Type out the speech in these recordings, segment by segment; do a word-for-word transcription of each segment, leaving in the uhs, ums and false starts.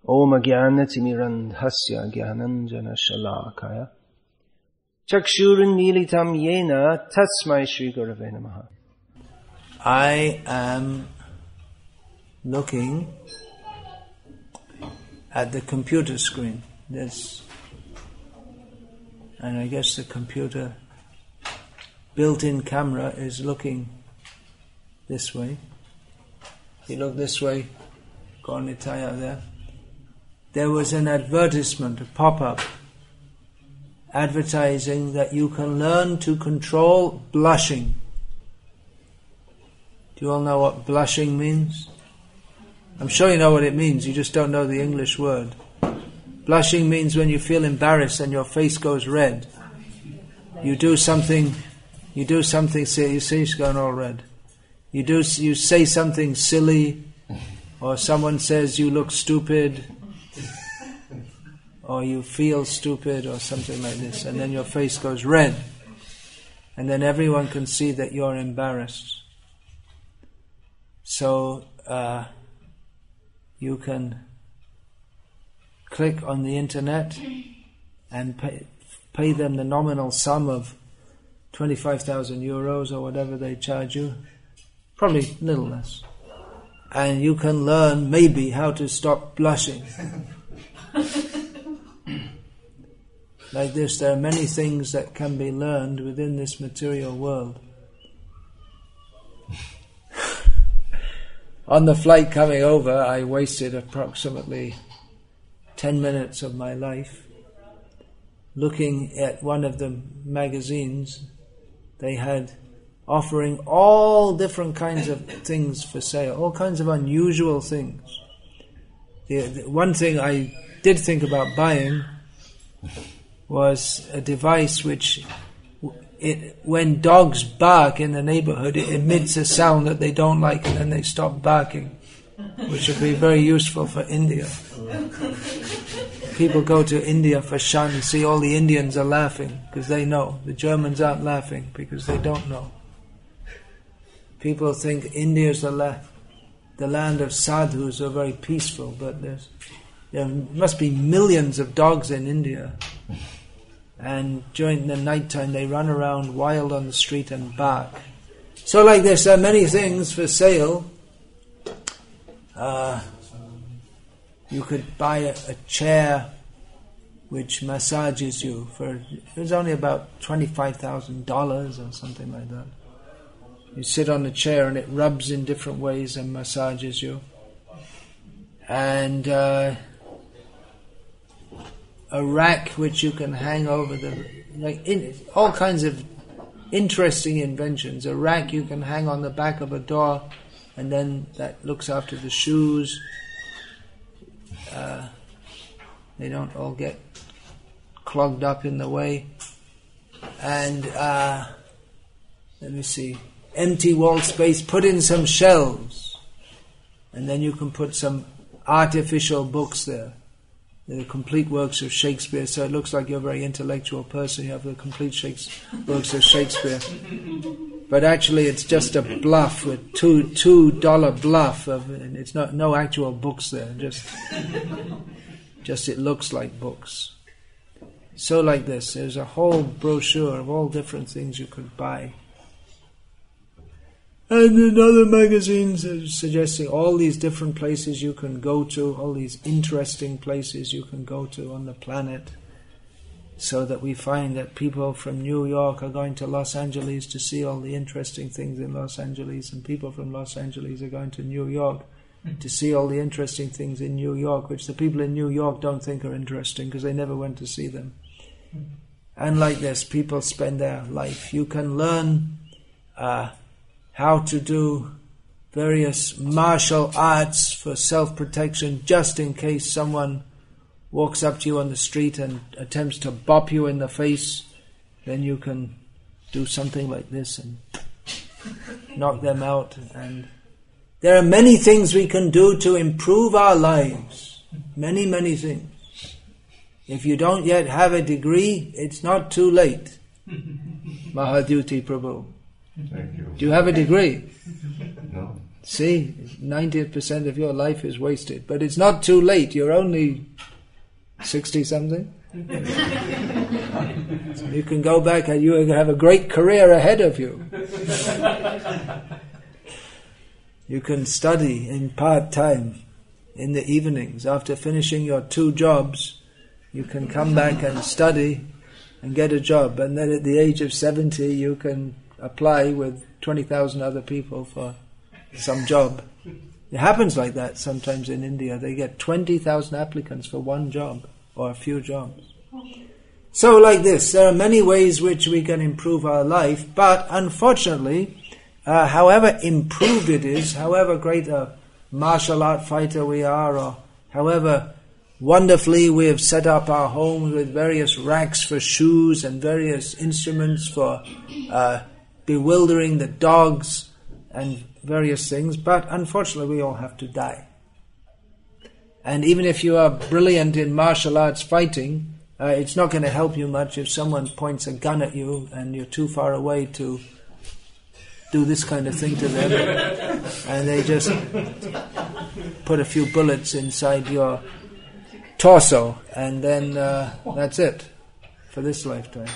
Om Jnanatimirandhasya Jnananjana Shalakaya Chakshurunmilitam Yena Tasmai Shri Gurave Namaha. I am looking at the computer screen. This, and I guess the computer built-in camera is looking this way. If you look this way, Gornitaya there. There was an advertisement, a pop-up, advertising that you can learn to control blushing. Do you all know what blushing means? I'm sure you know what it means, you just don't know the English word. Blushing means when you feel embarrassed and your face goes red. You do something, you do something, say, you see it's going all red. You do, you say something silly, or someone says you look stupid, or you feel stupid, or something like this, and then your face goes red, and then everyone can see that you're embarrassed. So uh, you can click on the internet and pay, pay them the nominal sum of twenty-five thousand euros or whatever they charge you, probably a little less, and you can learn maybe how to stop blushing. Like this, there are many things that can be learned within this material world. On the flight coming over, I wasted approximately ten minutes of my life looking at one of the magazines. They had offering all different kinds of things for sale, all kinds of unusual things. The, the one thing I did think about buying was a device which, it, when dogs bark in the neighborhood, it emits a sound that they don't like and then they stop barking, which would be very useful for India. People go to India for shan and see all the Indians are laughing because they know. The Germans aren't laughing because they don't know. People think India is the, la- the land of sadhus who are very peaceful, but there's, there must be millions of dogs in India. And during the night time they run around wild on the street and bark. So like this, there are many things for sale. Uh, you could buy a, a chair which massages you for, it was only about twenty-five thousand dollars or something like that. You sit on the chair and it rubs in different ways and massages you. And uh, a rack which you can hang over the, like in, all kinds of interesting inventions. A rack you can hang on the back of a door, and then that looks after the shoes. Uh, they don't all get clogged up in the way. And uh, let me see, empty wall space, put in some shelves, and then you can put some artificial books there. The complete works of Shakespeare, so it looks like you're a very intellectual person. You have the complete Shakespeare, works of Shakespeare, but actually it's just a bluff with two two dollar bluff of, and it's not no actual books there. Just just it looks like books. So like this, there's a whole brochure of all different things you could buy. And in other magazines are suggesting all these different places you can go to, all these interesting places you can go to on the planet, so that we find that people from New York are going to Los Angeles to see all the interesting things in Los Angeles, and people from Los Angeles are going to New York to see all the interesting things in New York, which the people in New York don't think are interesting because they never went to see them. And like this, people spend their life. You can learn uh, how to do various martial arts for self-protection, just in case someone walks up to you on the street and attempts to bop you in the face. Then you can do something like this and knock them out. And there are many things we can do to improve our lives. Many, many things. If you don't yet have a degree, it's not too late. Mahaduti Prabhu. Thank you. Do you have a degree? No. See, ninety percent of your life is wasted. But it's not too late. You're only sixty-something. You can go back and you have a great career ahead of you. You can study in part-time in the evenings. After finishing your two jobs, you can come back and study and get a job. And then at the age of seventy, you can apply with twenty thousand other people for some job. It happens like that sometimes in India. They get twenty thousand applicants for one job or a few jobs. So like this, there are many ways which we can improve our life, but unfortunately, uh, however improved it is, however great a martial art fighter we are, or however wonderfully we have set up our homes with various racks for shoes and various instruments for uh, bewildering the dogs and various things, but unfortunately we all have to die. And even if you are brilliant in martial arts fighting, uh, it's not going to help you much if someone points a gun at you and you're too far away to do this kind of thing to them, and they just put a few bullets inside your torso, and then uh, that's it for this lifetime.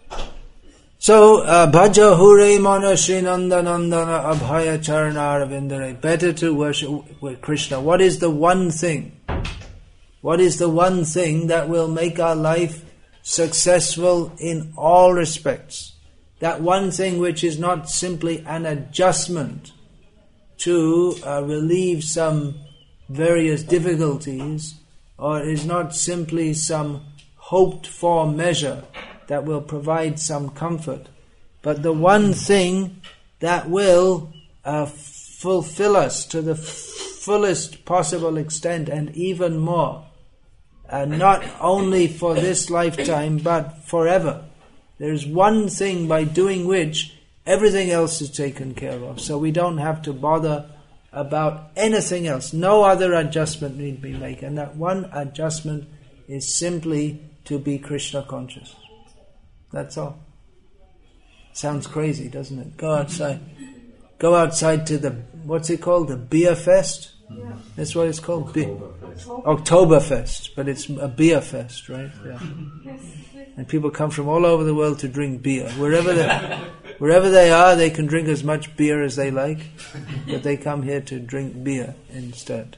So, bhaja hure mana Shri Nanda Nandana abhaya charana ravindare. Better to worship with Krishna. What is the one thing? What is the one thing that will make our life successful in all respects? That one thing which is not simply an adjustment to uh, relieve some various difficulties, or is not simply some hoped for measure that will provide some comfort, but the one thing that will uh, fulfill us to the f- fullest possible extent and even more, uh, not only for this lifetime but forever. There is one thing by doing which everything else is taken care of, so we don't have to bother about anything else. No other adjustment need be made, and that one adjustment is simply to be Krishna conscious. That's all. Sounds crazy, doesn't it? Go outside. Go outside to the, what's it called? The beer fest? Yeah. That's what it's called? Be- Oktoberfest. But it's a beer fest, right? Yeah. And people come from all over the world to drink beer. Wherever they, wherever they are, they can drink as much beer as they like, but they come here to drink beer instead.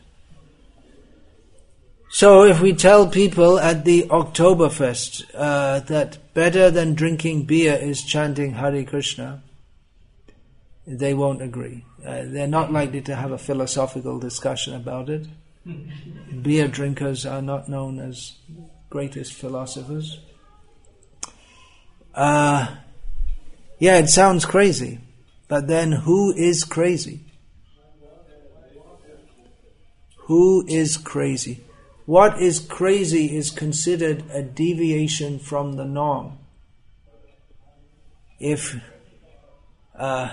So if we tell people at the Oktoberfest uh, that better than drinking beer is chanting Hare Krishna, they won't agree. Uh, they're not likely to have a philosophical discussion about it. Beer drinkers are not known as greatest philosophers. Uh, yeah, it sounds crazy, but then who is crazy? Who is crazy? What is crazy is considered a deviation from the norm. If uh,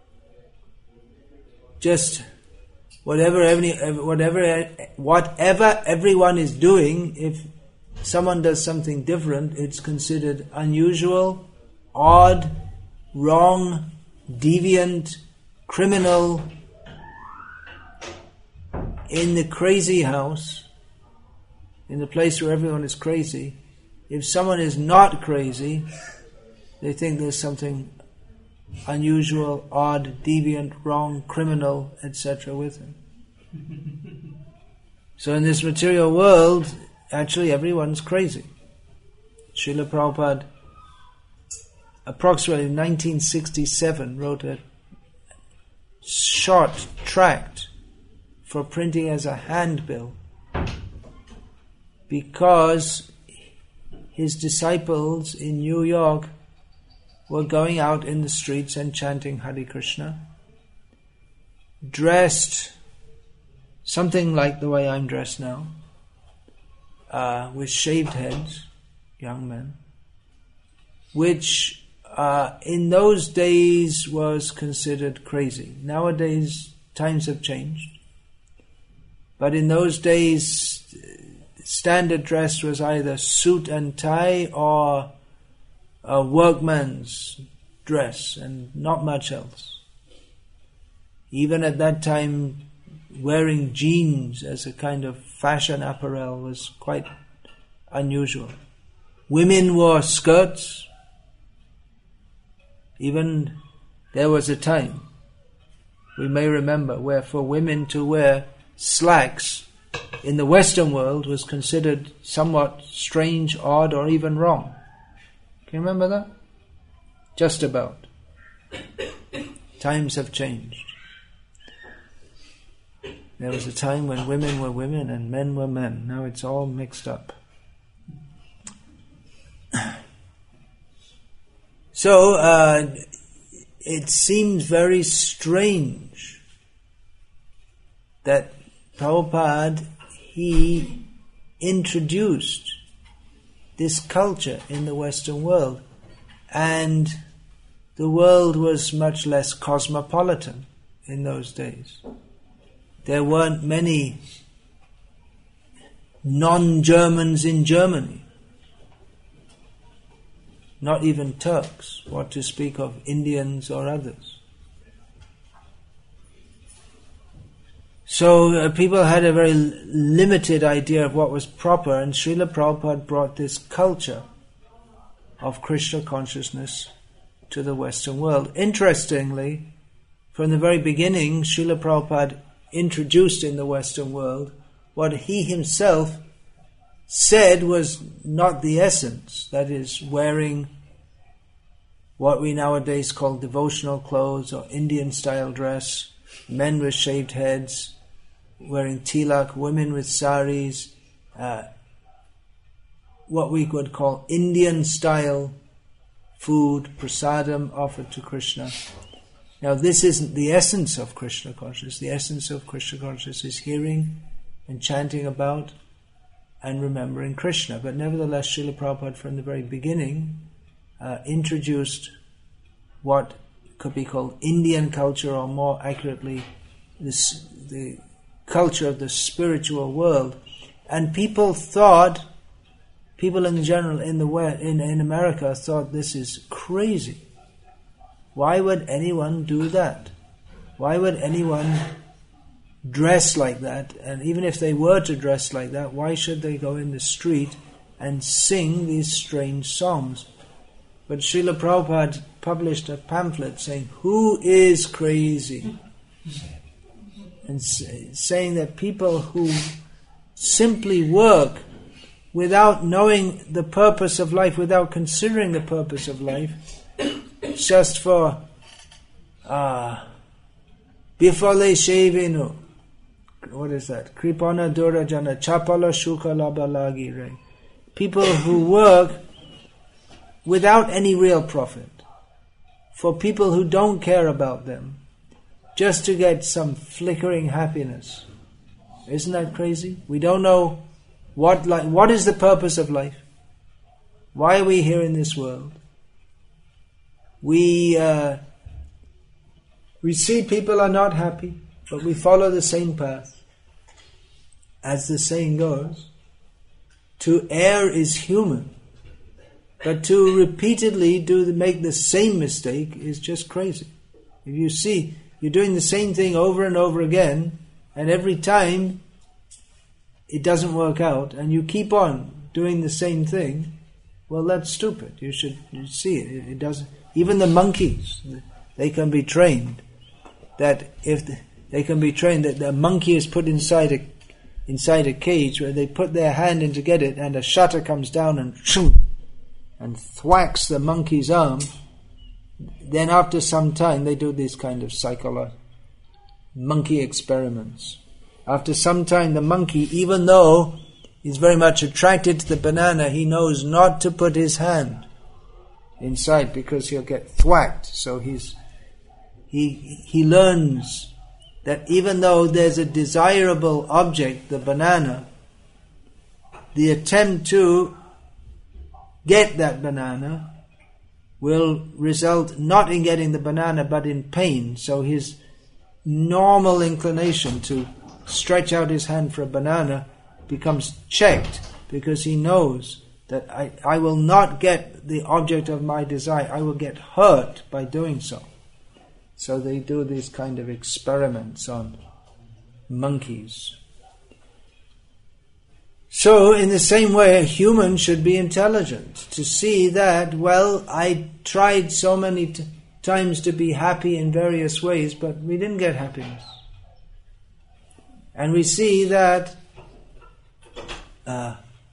just whatever any, whatever whatever everyone is doing, if someone does something different, it's considered unusual, odd, wrong, deviant, criminal. In the crazy house, in the place where everyone is crazy, if someone is not crazy, they think there's something unusual, odd, deviant, wrong, criminal, et cetera with him. So in this material world, actually everyone's crazy. Srila Prabhupada, approximately in nineteen sixty-seven, wrote a short tract for printing as a handbill, because his disciples in New York were going out in the streets and chanting Hare Krishna, dressed something like the way I'm dressed now, uh, with shaved heads, young men, which uh, in those days was considered crazy. Nowadays, times have changed. But in those days, standard dress was either suit and tie or a workman's dress and not much else. Even at that time, wearing jeans as a kind of fashion apparel was quite unusual. Women wore skirts. Even there was a time, we may remember, where for women to wear slacks in the Western world was considered somewhat strange, odd, or even wrong. Can you remember that? Just about. Times have changed. There was a time when women were women and men were men. Now it's all mixed up. So, uh, it seems very strange that Prabhupada, he introduced this culture in the Western world, and the world was much less cosmopolitan in those days. There weren't many non-Germans in Germany. Not even Turks, what to speak of Indians or others. So uh, people had a very l- limited idea of what was proper, and Srila Prabhupada brought this culture of Krishna consciousness to the Western world. Interestingly, from the very beginning, Srila Prabhupada introduced in the Western world what he himself said was not the essence, that is, wearing what we nowadays call devotional clothes or Indian style dress, men with shaved heads, wearing tilak, women with saris, uh, what we would call Indian style food, prasadam offered to Krishna. Now this isn't the essence of Krishna consciousness. The essence of Krishna consciousness is hearing and chanting about and remembering Krishna. But nevertheless, Srila Prabhupada from the very beginning uh, introduced what could be called Indian culture, or more accurately, this, the culture of the spiritual world. And people thought, people in general in the West, in, in America thought this is crazy. Why would anyone do that? Why would anyone dress like that? And even if they were to dress like that, why should they go in the street and sing these strange songs? But Srila Prabhupada published a pamphlet saying, "Who is crazy?" And say, saying that people who simply work without knowing the purpose of life, without considering the purpose of life, just for ah bifale shevinu, what is that? Kripana durajana chapala shuka labalagi re. People who work without any real profit, for people who don't care about them, just to get some flickering happiness. Isn't that crazy? We don't know what li- what is the purpose of life. Why are we here in this world? We uh, we see people are not happy, but we follow the same path. As the saying goes, to err is human, but to repeatedly do the, make the same mistake is just crazy. If you see you're doing the same thing over and over again, and every time it doesn't work out, and you keep on doing the same thing, well, that's stupid. You should you see it. It, it doesn't. Even the monkeys, they can be trained that if the, they can be trained that the monkey is put inside a inside a cage where they put their hand in to get it, and a shutter comes down and shoom, and thwacks the monkey's arm. Then after some time, they do these kind of psychological monkey experiments. After some time, the monkey, even though he's very much attracted to the banana, he knows not to put his hand inside because he'll get thwacked. So he's he he learns that even though there's a desirable object, the banana, the attempt to get that banana will result not in getting the banana but in pain. So his normal inclination to stretch out his hand for a banana becomes checked, because he knows that I, I will not get the object of my desire. I will get hurt by doing so. So they do these kind of experiments on monkeys. So, in the same way, a human should be intelligent to see that, well, I tried so many t- times to be happy in various ways, but we didn't get happiness. And we see that uh,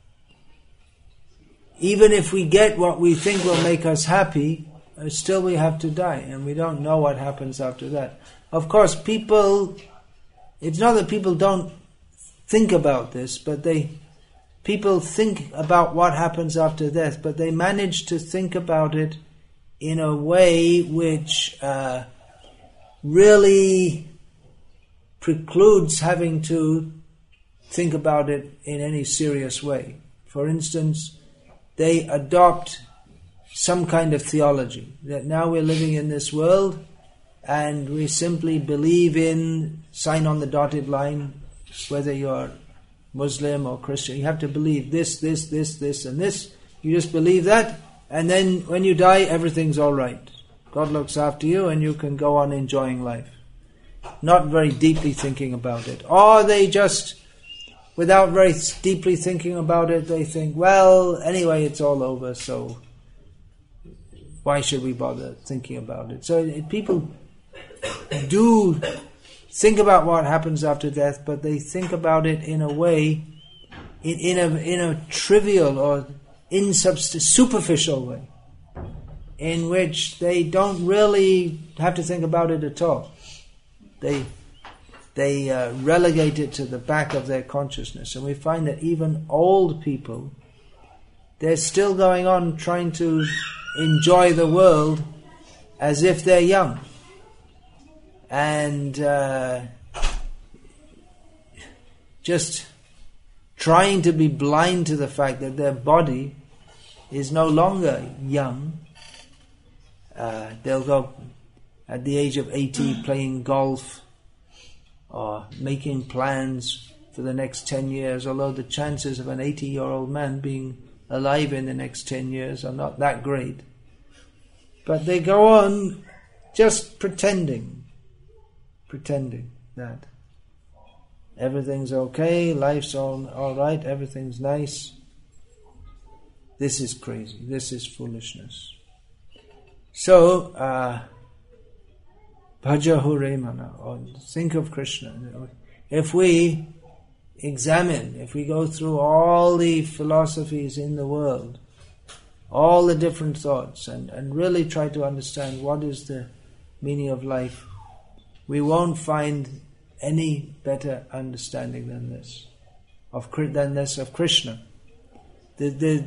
even if we get what we think will make us happy, uh, still we have to die, and we don't know what happens after that. Of course, people, it's not that people don't think about this, but they... People think about what happens after death, but they manage to think about it in a way which uh, really precludes having to think about it in any serious way. For instance, they adopt some kind of theology, that now we're living in this world and we simply believe in, sign on the dotted line, whether you're Muslim or Christian, you have to believe this, this, this, this and this. You just believe that, and then when you die, everything's all right. God looks after you and you can go on enjoying life. Not very deeply thinking about it. Or they just, without very deeply thinking about it, they think, well, anyway, it's all over, so why should we bother thinking about it? So it, people do think about what happens after death, but they think about it in a way, in, in a in a trivial or insubst- superficial way, in which they don't really have to think about it at all. They they uh, relegate it to the back of their consciousness, and we find that even old people, they're still going on trying to enjoy the world as if they're young. And uh, just trying to be blind to the fact that their body is no longer young. Uh, they'll go at the age of eighty playing golf or making plans for the next ten years, although the chances of an eighty-year-old man being alive in the next ten years are not that great. But they go on just pretending. Pretending that everything's okay, life's all, all right, everything's nice. This is crazy, this is foolishness. So, uh, Bhaja Hure Mana, or think of Krishna. If we examine, if we go through all the philosophies in the world, all the different thoughts, and, and really try to understand what is the meaning of life, we won't find any better understanding than this, of than this of Krishna. The, the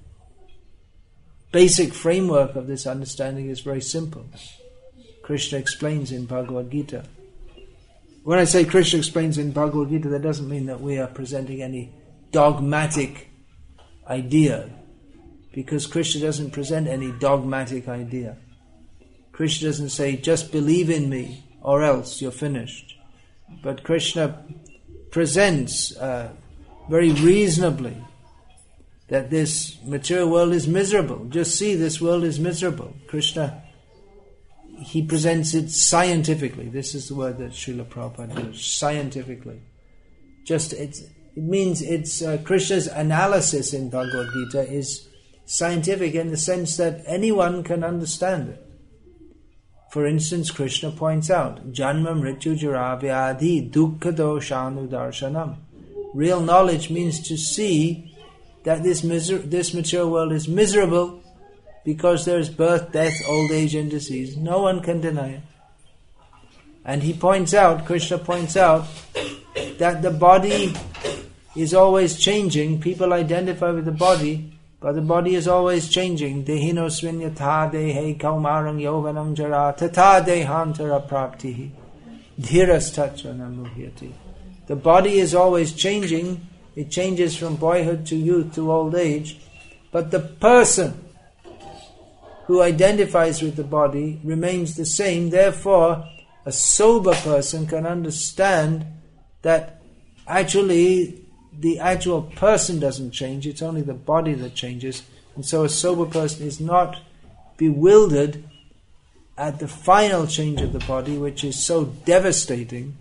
basic framework of this understanding is very simple. Krishna explains in Bhagavad Gita. When I say Krishna explains in Bhagavad Gita, that doesn't mean that we are presenting any dogmatic idea, because Krishna doesn't present any dogmatic idea. Krishna doesn't say, just believe in me, or else you're finished. But Krishna presents uh, very reasonably that this material world is miserable. Just see, this world is miserable. Krishna, he presents it scientifically. This is the word that Srila Prabhupada used, scientifically. Just it's, it means it's uh, Krishna's analysis in Bhagavad Gita is scientific in the sense that anyone can understand it. For instance, Krishna points out, Janma Mrityu Jara Vyadhi Dukkha Doshanu Darshanam. Real knowledge means to see that this miser- this material world is miserable because there is birth, death, old age and disease. No one can deny it. And he points out, Krishna points out, that the body is always changing. People identify with the body, but the body is always changing. Dehino svinyatha dehe kaumarang yovanam jara tata dehantara praptihi dhiras tacha namuhyati. The body is always changing. It changes from boyhood to youth to old age. But the person who identifies with the body remains the same. Therefore, a sober person can understand that actually the actual person doesn't change, it's only the body that changes. And so a sober person is not bewildered at the final change of the body, which is so devastating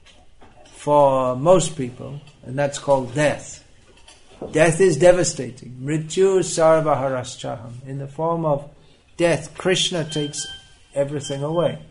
for most people, and that's called death. Death is devastating. Mrityu sarva haraschaham. In the form of death, Krishna takes everything away.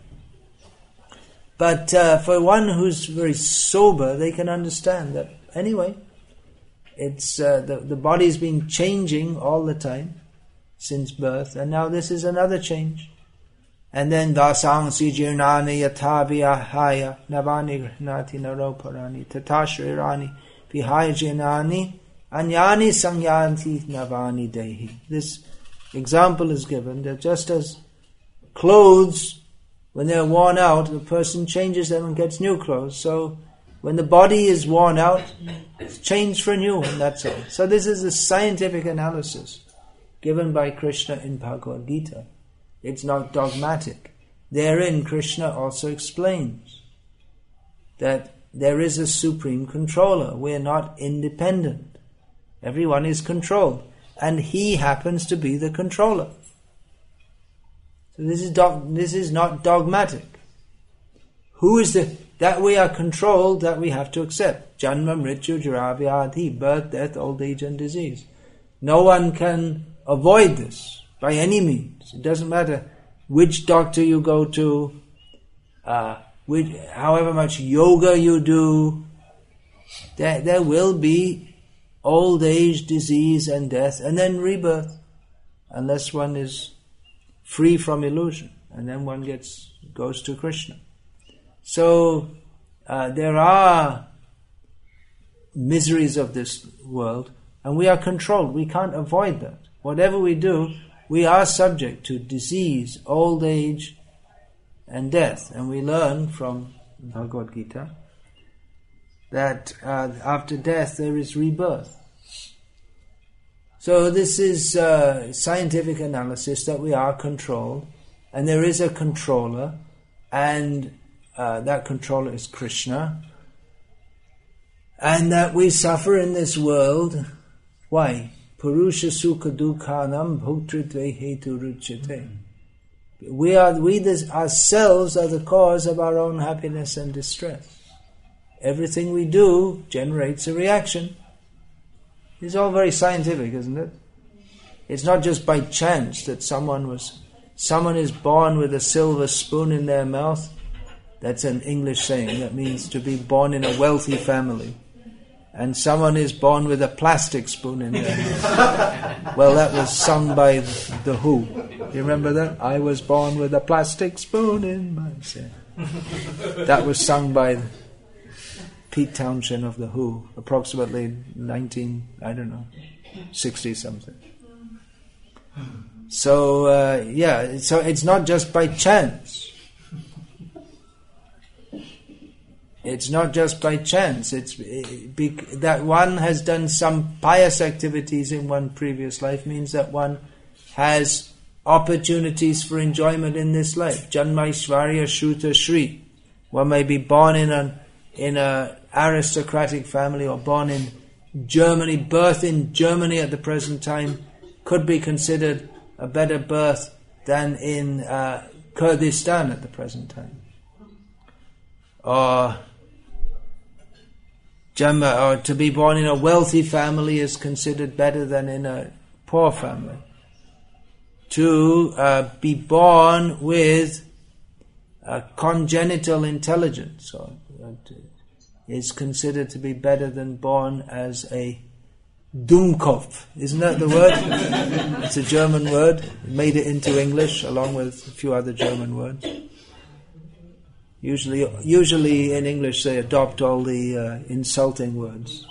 But uh, for one who's very sober, they can understand that anyway, it's uh, the, the body's been changing all the time since birth, and now this is another change. And then dasangsi jirnani yathaviyahaya navani grihnati naroparani tatashrirani vihaya jirnani anyani sangyanti navani dehi. This example is given that just as clothes, when they're worn out, the person changes them and gets new clothes. So when the body is worn out, it's changed for a new one, that's all. So this is a scientific analysis given by Krishna in Bhagavad Gita. It's not dogmatic. Therein, Krishna also explains that there is a supreme controller. We're not independent. Everyone is controlled. And he happens to be the controller. So this is dog, this is not dogmatic. Who is the... That we are controlled, that we have to accept. Janma, Mrityu, Jara, Vyadhi, birth, death, old age and disease. No one can avoid this by any means. It doesn't matter which doctor you go to, uh, which, however much yoga you do, there, there will be old age, disease and death, and then rebirth, unless one is free from illusion, and then one gets goes to Krishna. So uh, there are miseries of this world, and we are controlled. We can't avoid that. Whatever we do, we are subject to disease, old age, and death. And we learn from Bhagavad Gita that uh, after death there is rebirth. So this is uh, scientific analysis that we are controlled, and there is a controller, and uh, that controller is Krishna, and that we suffer in this world. Why? Purusha sukha dukhanam bhoktritve hetu ruchyate. We are, we this, ourselves are the cause of our own happiness and distress. Everything we do generates a reaction. It's all very scientific, isn't it? It's not just by chance that someone was, someone is born with a silver spoon in their mouth. That's an English saying. That means to be born in a wealthy family. And someone is born with a plastic spoon in their mouth. Well, that was sung by The Who. You remember that? I was born with a plastic spoon in my mouth. That was sung by Pete Townshend of The Who, approximately nineteen, I don't know, sixty something. So, uh, yeah, so it's not just by chance. It's not just by chance. It's it, be, that one has done some pious activities in one previous life means that one has opportunities for enjoyment in this life. Janmaishvarya Shruta Shri. One may be born in an in a aristocratic family or born in Germany. Birth in Germany at the present time could be considered a better birth than in uh, Kurdistan at the present time. Or Or to be born in a wealthy family is considered better than in a poor family. To uh, be born with a congenital intelligence or, uh, is considered to be better than born as a Dummkopf. Isn't that the word? It's a German word. It made it into English along with a few other German words. Usually, usually in English they adopt all the uh, insulting words.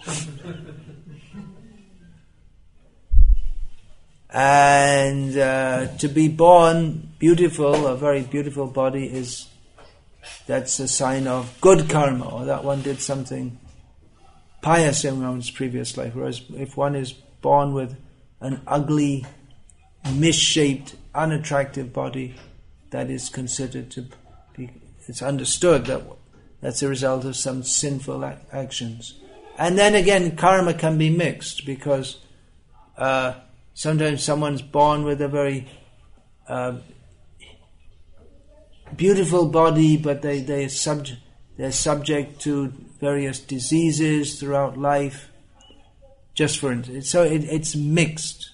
And uh, to be born beautiful, a very beautiful body, is that's a sign of good karma, or that one did something pious in one's previous life. Whereas if one is born with an ugly, misshaped, unattractive body, that is considered to be, it's understood that that's a result of some sinful ac- actions. And then again, karma can be mixed, because uh, sometimes someone's born with a very uh, beautiful body, but they, they subject, they're subject to various diseases throughout life, just for instance. So it, it's mixed.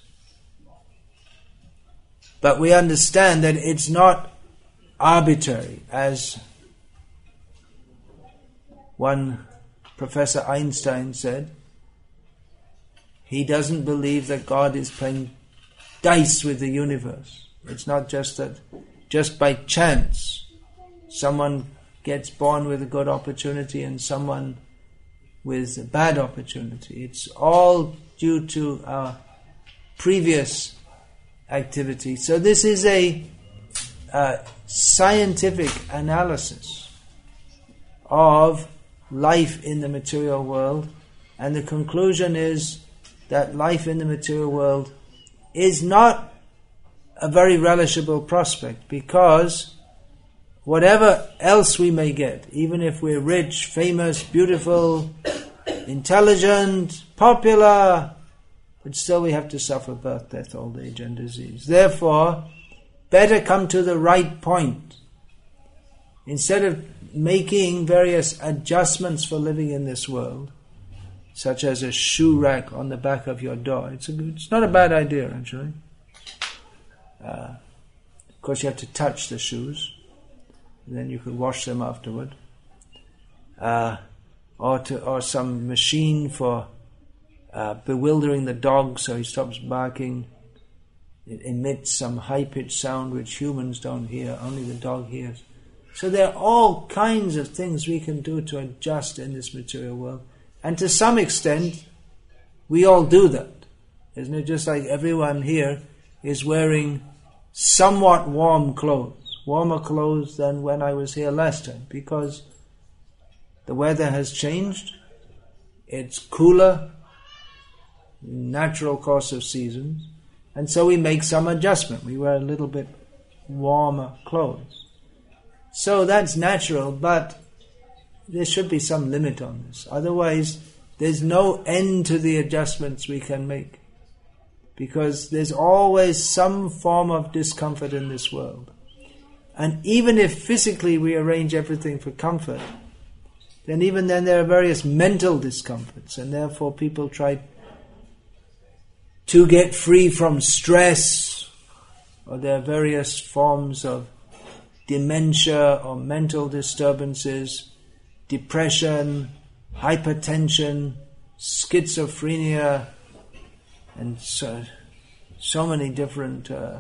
But we understand that it's not arbitrary, as one Professor Einstein said. He doesn't believe that God is playing dice with the universe. It's not just that, just by chance, someone gets born with a good opportunity and someone with a bad opportunity. It's all due to our previous activity. So this is a uh, scientific analysis of life in the material world, and the conclusion is that life in the material world is not a very relishable prospect, because whatever else we may get, even if we're rich, famous, beautiful, intelligent, popular, but still we have to suffer birth, death, old age and disease. Therefore, better come to the right point. Instead of making various adjustments for living in this world, such as a shoe rack on the back of your door, it's, a good, it's not a bad idea actually. Uh, of course you have to touch the shoes, and then you could wash them afterward. Uh, or, to, or some machine for Uh, bewildering the dog so he stops barking. It emits some high-pitched sound which humans don't hear, only the dog hears. So there are all kinds of things we can do to adjust in this material world. And to some extent, we all do that. Isn't it? Just like everyone here is wearing somewhat warm clothes, warmer clothes than when I was here last time, because the weather has changed, it's cooler, natural course of seasons, and so we make some adjustment. We wear a little bit warmer clothes. So that's natural, but there should be some limit on this. Otherwise, there's no end to the adjustments we can make, because there's always some form of discomfort in this world. And even if physically we arrange everything for comfort, then even then there are various mental discomforts, and therefore people try to get free from stress, or there are various forms of dementia or mental disturbances, depression, hypertension, schizophrenia, and so, so many different uh,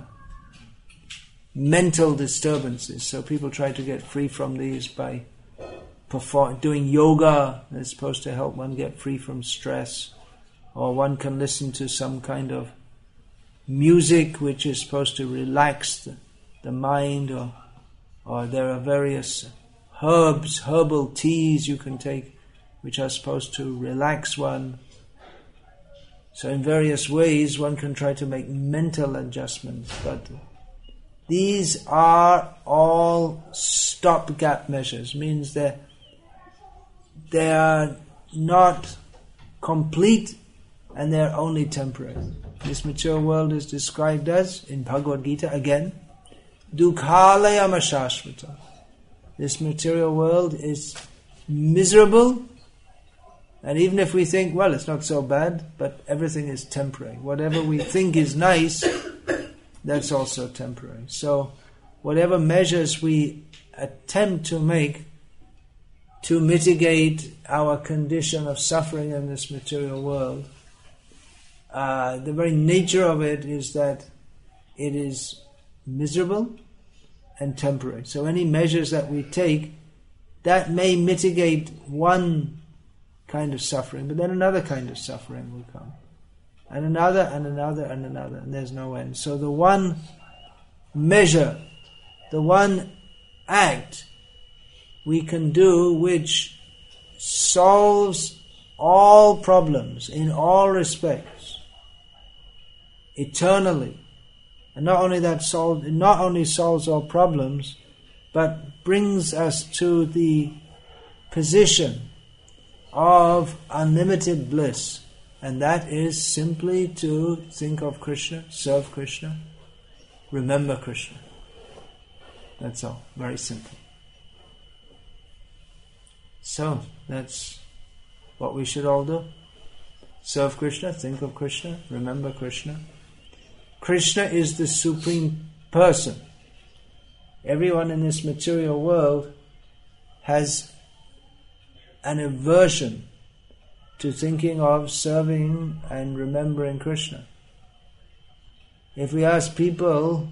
mental disturbances. So people try to get free from these by perform, doing yoga. That's supposed to help one get free from stress. Or one can listen to some kind of music which is supposed to relax the, the mind, or or there are various herbs, herbal teas you can take which are supposed to relax one. So in various ways one can try to make mental adjustments, but these are all stopgap measures, means that they are not complete, and they are only temporary. This material world is described as, in Bhagavad Gita again, Dukhalayama Shashvata. This material world is miserable, and even if we think, well, it's not so bad, but everything is temporary. Whatever we think is nice, that's also temporary. So whatever measures we attempt to make to mitigate our condition of suffering in this material world, Uh, the very nature of it is that it is miserable and temporary. So any measures that we take, that may mitigate one kind of suffering, but then another kind of suffering will come. And another, and another, and another, and there's no end. So the one measure, the one act we can do which solves all problems in all respects, eternally, and not only that solve, not only solves all problems, but brings us to the position of unlimited bliss, and that is simply to think of Krishna, serve Krishna, remember Krishna. That's all. Very simple. So, that's what we should all do. Serve Krishna, think of Krishna, remember Krishna. Krishna is the supreme person. Everyone in this material world has an aversion to thinking of serving and remembering Krishna. If we ask people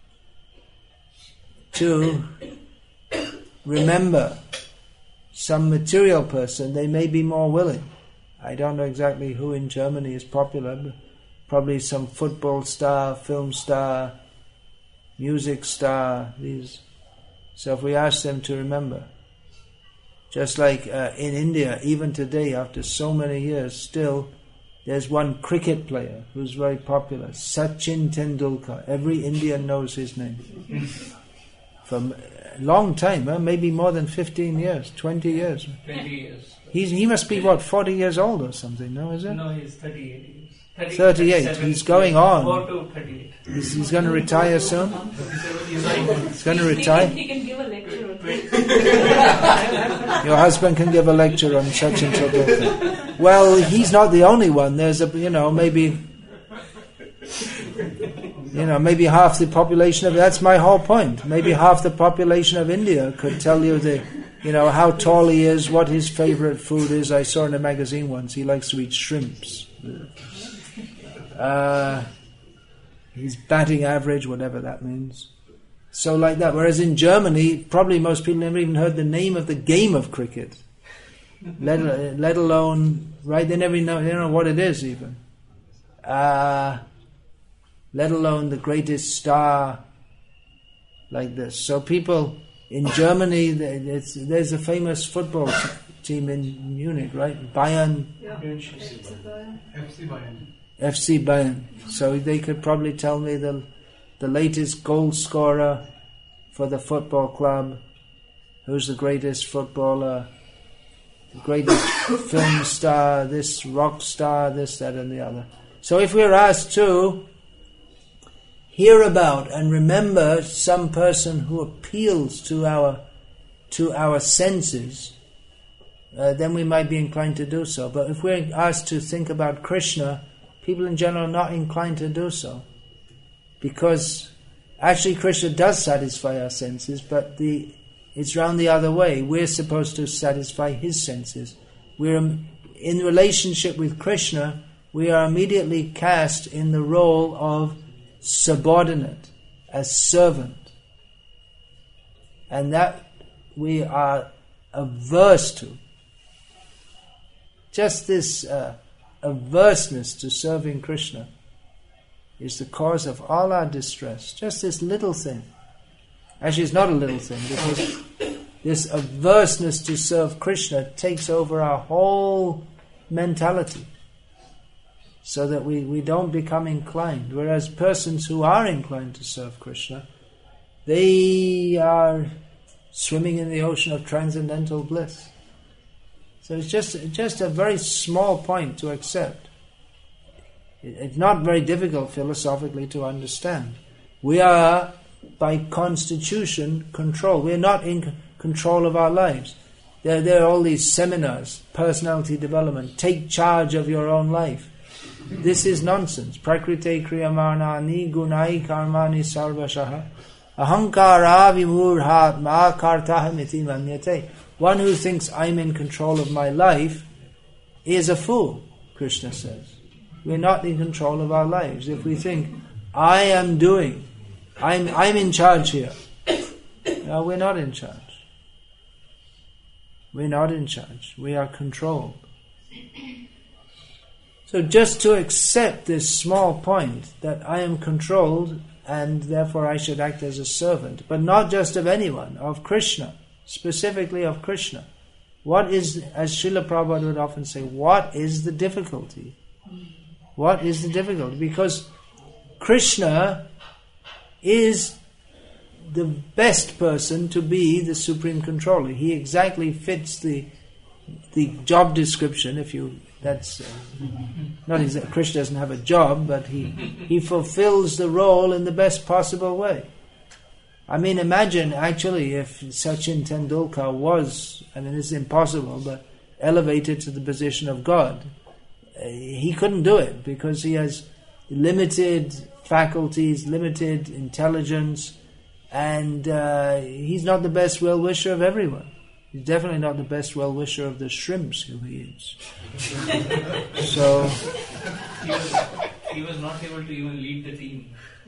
to remember some material person, they may be more willing. I don't know exactly who in Germany is popular, but probably some football star, film star, music star, these. So if we ask them to remember, just like uh, in India, even today, after so many years, still there's one cricket player who's very popular, Sachin Tendulkar. Every Indian knows his name. From a long time, huh? Maybe more than fifteen years, twenty years. twenty years. He's, he must be, what, forty years old or something, no, is it? No, he's thirty-eight years. thirty, thirty-eight, he's going on. four to thirty-eight. He's, he's going to retire soon? He's going to retire? He can give a lecture on it. Your husband can give a lecture on Sachin Tendulkar. Well, he's not the only one. There's a, you know, maybe, you know, maybe half the population of, that's my whole point. Maybe half the population of India could tell you the, you know, how tall he is, what his favorite food is. I saw in a magazine once, he likes to eat shrimps. Uh, his batting average, whatever that means. So like that. Whereas in Germany, probably most people never even heard the name of the game of cricket. Let, let alone, right, they never know, they don't know what it is even. Uh, let alone the greatest star like this. So people in Germany, it's, there's a famous football team in Munich, right? Bayern. Yeah. F C Bayern. F C Bayern. So they could probably tell me the the latest goal scorer for the football club, who's the greatest footballer, the greatest film star, this rock star, this, that and the other. So if we're asked to hear about and remember some person who appeals to our to our senses, uh, then we might be inclined to do so. But if we're asked to think about Krishna, people in general are not inclined to do so. Because actually Krishna does satisfy our senses, but the it's round the other way. We're supposed to satisfy his senses. We're in relationship with Krishna, we are immediately cast in the role of subordinate, as servant. And that we are averse to. Just this uh, averseness to serving Krishna is the cause of all our distress. Just this little thing. Actually, it's not a little thing, because this averseness to serve Krishna takes over our whole mentality, so that we, we don't become inclined. Whereas persons who are inclined to serve Krishna, they are swimming in the ocean of transcendental bliss. So it's just, just a very small point to accept. It's not very difficult philosophically to understand. We are, by constitution, controlled. We are not in c- control of our lives. There, there are all these seminars, personality development, take charge of your own life. This is nonsense. Prakrite kriyamanani gunai karmani sarvashaha ahankara vimurhat ma kartaham iti manyate. One who thinks I'm in control of my life is a fool, Krishna says. We're not in control of our lives. If we think, I am doing, I'm I'm in charge here. No, we're not in charge. We're not in charge. We are controlled. So just to accept this small point that I am controlled and therefore I should act as a servant, but not just of anyone, of Krishna, specifically of Krishna. What is, as Srila Prabhupada would often say, what is the difficulty? What is the difficulty? Because Krishna is the best person to be the supreme controller. He exactly fits the the job description. If you that's uh, not exactly, Krishna doesn't have a job, but he he fulfills the role in the best possible way. I mean, imagine actually if Sachin Tendulkar was, I mean, it's impossible, but elevated to the position of God. He couldn't do it because he has limited faculties, limited intelligence, and uh, he's not the best well-wisher of everyone. He's definitely not the best well-wisher of the shrimps who he eats. So He was, he was not able to even lead the team.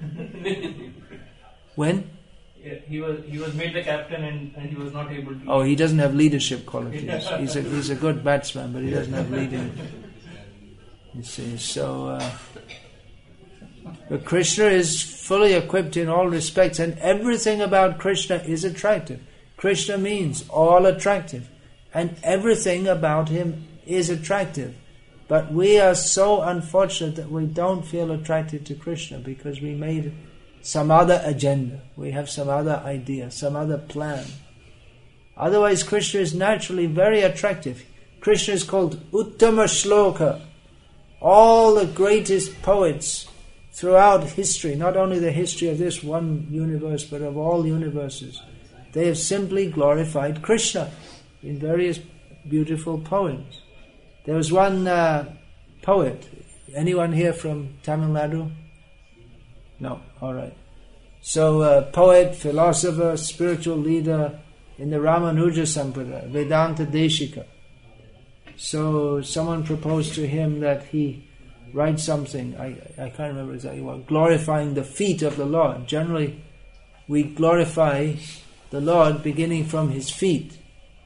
when? Yeah, he was he was made the captain and, and he was not able to. Oh, he doesn't have leadership qualities. He's a he's a good batsman, but he doesn't have leading. You see, so. Uh, But Krishna is fully equipped in all respects, and everything about Krishna is attractive. Krishna means all attractive, and everything about him is attractive. But we are so unfortunate that we don't feel attracted to Krishna because we made some other agenda, we have some other idea, some other plan. Otherwise, Krishna is naturally very attractive. Krishna is called Uttama Shloka. All the greatest poets throughout history, not only the history of this one universe, but of all universes, they have simply glorified Krishna in various beautiful poems. There was one uh, poet, anyone here from Tamil Nadu? No, alright. So, uh, poet, philosopher, spiritual leader in the Ramanuja Sampradaya, Vedanta Deshika. So, someone proposed to him that he write something, I, I can't remember exactly what, glorifying the feet of the Lord. Generally, we glorify the Lord beginning from His feet.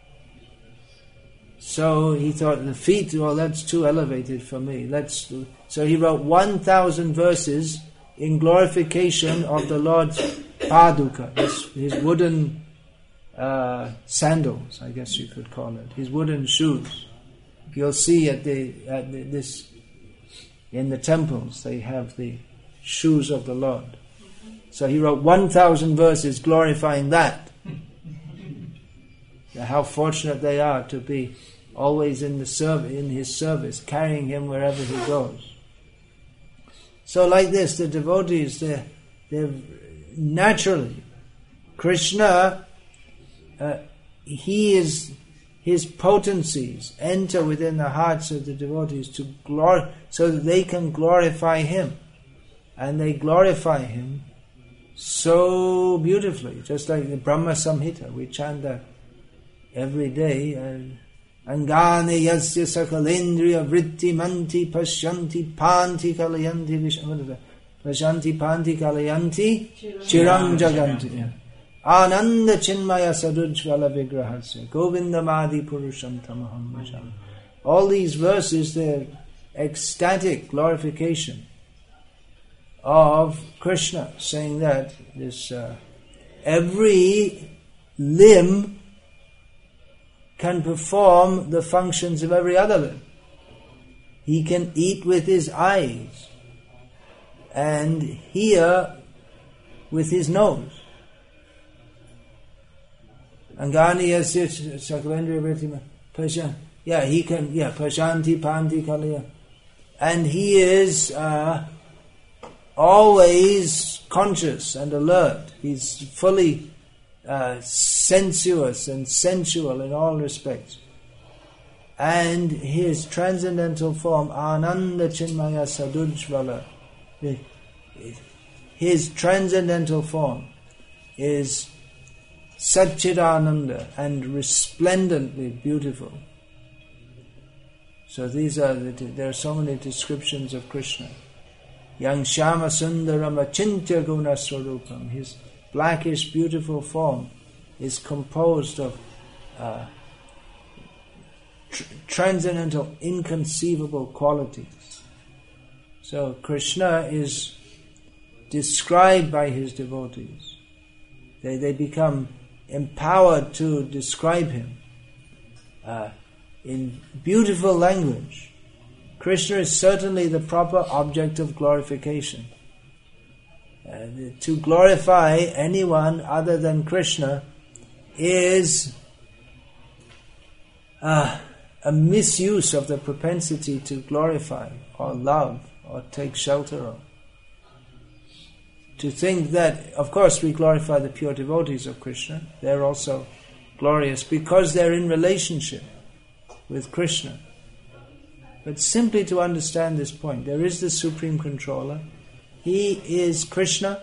So he thought, the feet, well, that's too elevated for me. Let's do. So he wrote one thousand verses in glorification of the Lord's paduka, his, his wooden uh, sandals, I guess you could call it, his wooden shoes. You'll see at the at the, this. In the temples, they have the shoes of the Lord. So he wrote one thousand verses glorifying that. How fortunate they are to be always in the service, in his service, carrying him wherever he goes. So like this, the devotees, they're, they're naturally, Krishna, uh, he is... his potencies enter within the hearts of the devotees to glor- so that they can glorify him. And they glorify him so beautifully, just like the Brahma Samhita. We chant that every day. Angane yasya sakalendriya vritti manti pashyanti panti kalayanti vishnu pashyanti panti kalayanti chiram jaganti. Ananda Chinmaya Sadujvala Vigrahasya Govindamadi Purusham Tamaham Bhajam. All these verses, they're ecstatic glorification of Krishna, saying that this uh, every limb can perform the functions of every other limb. He can eat with his eyes and hear with his nose. Angani yasya sakalendriya vritti pashan. Yeah, he can, yeah, pashanti panti kalaya. And he is uh, always conscious and alert. He's fully uh, sensuous and sensual in all respects. And his transcendental form, Ananda Chinmaya Sadujvala, his transcendental form is Satchidananda and resplendently beautiful. So these are the, there are so many descriptions of Krishna. Yang Shama Sundaram Achintya Guna Swarupam. His blackish beautiful form is composed of uh, tr- transcendental, inconceivable qualities. So Krishna is described by his devotees. They they become empowered to describe him uh, in beautiful language. Krishna is certainly the proper object of glorification. Uh, to glorify anyone other than Krishna is uh, a misuse of the propensity to glorify or love or take shelter of. to think that, of course, we glorify the pure devotees of Krishna. They're also glorious because they're in relationship with Krishna. But simply to understand this point, there is the Supreme Controller. He is Krishna.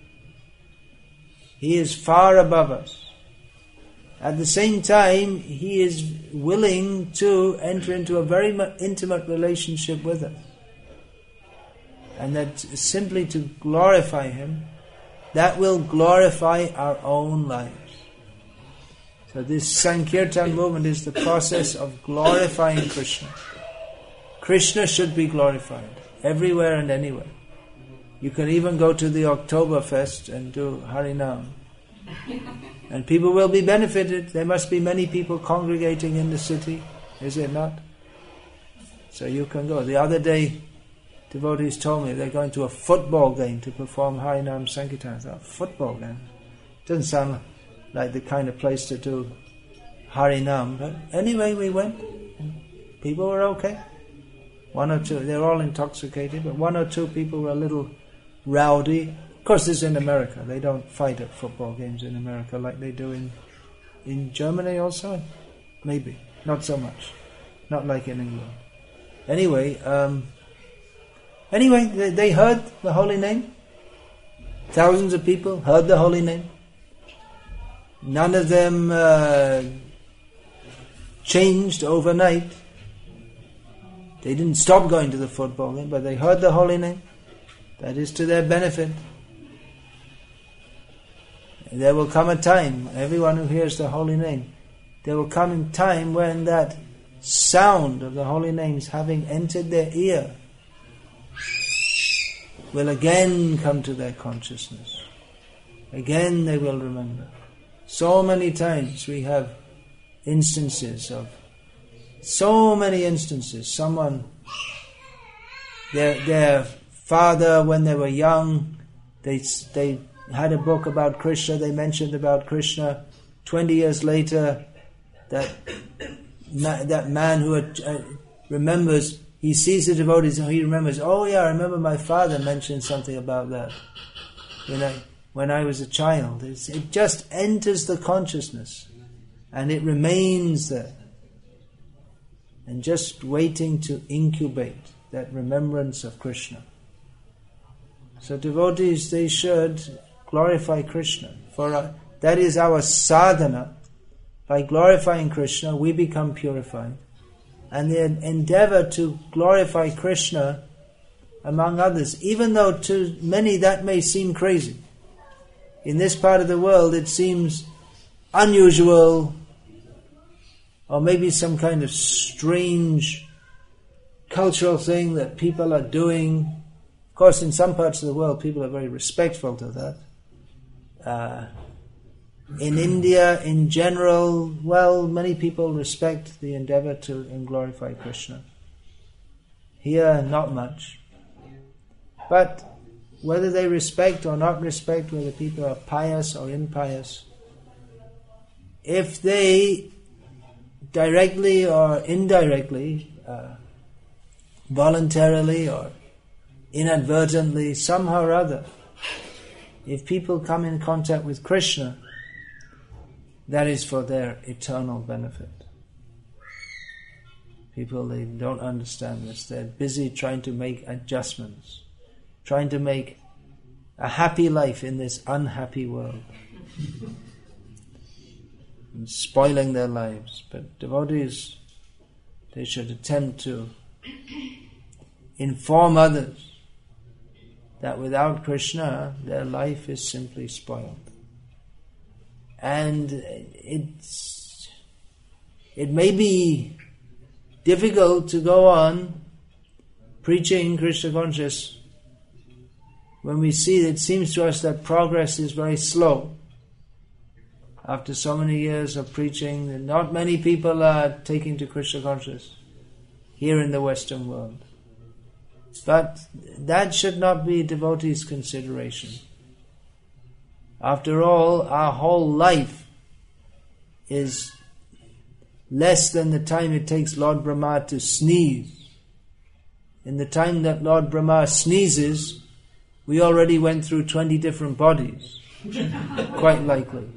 He is far above us. At the same time, He is willing to enter into a very intimate relationship with us. And that simply to glorify Him, that will glorify our own lives. So this Sankirtan movement is the process of glorifying Krishna. Krishna should be glorified, everywhere and anywhere. You can even go to the Oktoberfest and do Harinam. And people will be benefited. There must be many people congregating in the city, is it not? So you can go. The other day, devotees told me they're going to a football game to perform Harinam Sankirtan. I thought, football game? Doesn't sound like the kind of place to do Harinam. But anyway, we went. And people were okay. One or two, they're all intoxicated, but one or two people were a little rowdy. Of course, this is in America. They don't fight at football games in America like they do in in Germany also. Maybe. Not so much. Not like in England. Anyway, um, anyway, they, they heard the holy name. Thousands of people heard the holy name. None of them uh, changed overnight. They didn't stop going to the football game, but they heard the holy name. That is to their benefit. And there will come a time, everyone who hears the holy name, there will come a time when that sound of the holy names having entered their ear will again come to their consciousness. Again they will remember. So many times we have instances of, so many instances, someone, their, their father when they were young, they they had a book about Krishna, they mentioned about Krishna. Twenty years later, that that man who uh, remembers, he sees the devotees and he remembers, oh yeah, I remember my father mentioned something about that when I, when I was a child. It's, it just enters the consciousness and it remains there. And just waiting to incubate that remembrance of Krishna. So devotees, they should glorify Krishna. For our, that is our sadhana. By glorifying Krishna, we become purified. And the endeavor to glorify Krishna among others, even though to many that may seem crazy. In this part of the world it seems unusual, or maybe some kind of strange cultural thing that people are doing. Of course, in some parts of the world, people are very respectful to that. Uh, in India, in general, well, many people respect the endeavor to and glorify Krishna. Here, not much. But whether they respect or not respect, whether people are pious or impious, if they directly or indirectly, uh, voluntarily or inadvertently, somehow or other, if people come in contact with Krishna, that is for their eternal benefit. People, they don't understand this. They're busy trying to make adjustments, trying to make a happy life in this unhappy world. And spoiling their lives. But devotees, they should attempt to inform others that without Krishna, their life is simply spoiled. And it's, it may be difficult to go on preaching Krishna consciousness when we see that it seems to us that progress is very slow. After so many years of preaching, not many people are taking to Krishna consciousness here in the Western world. But that should not be devotees' consideration. After all, our whole life is less than the time it takes Lord Brahma to sneeze. In the time that Lord Brahma sneezes, we already went through twenty different bodies, quite likely.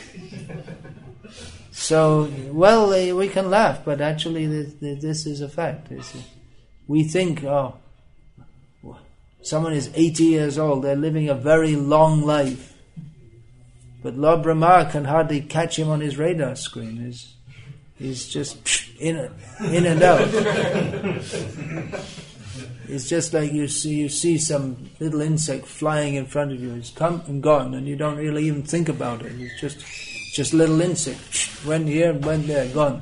So, well, uh, we can laugh, but actually this, this is a fact. It's, we think, oh, someone is eighty years old, they're living a very long life. But Lord Brahma can hardly catch him on his radar screen. He's, he's just in, in and out. It's just like you see you see some little insect flying in front of you. It's come and gone, and you don't really even think about it. It's just just little insect. Went here, went there, gone.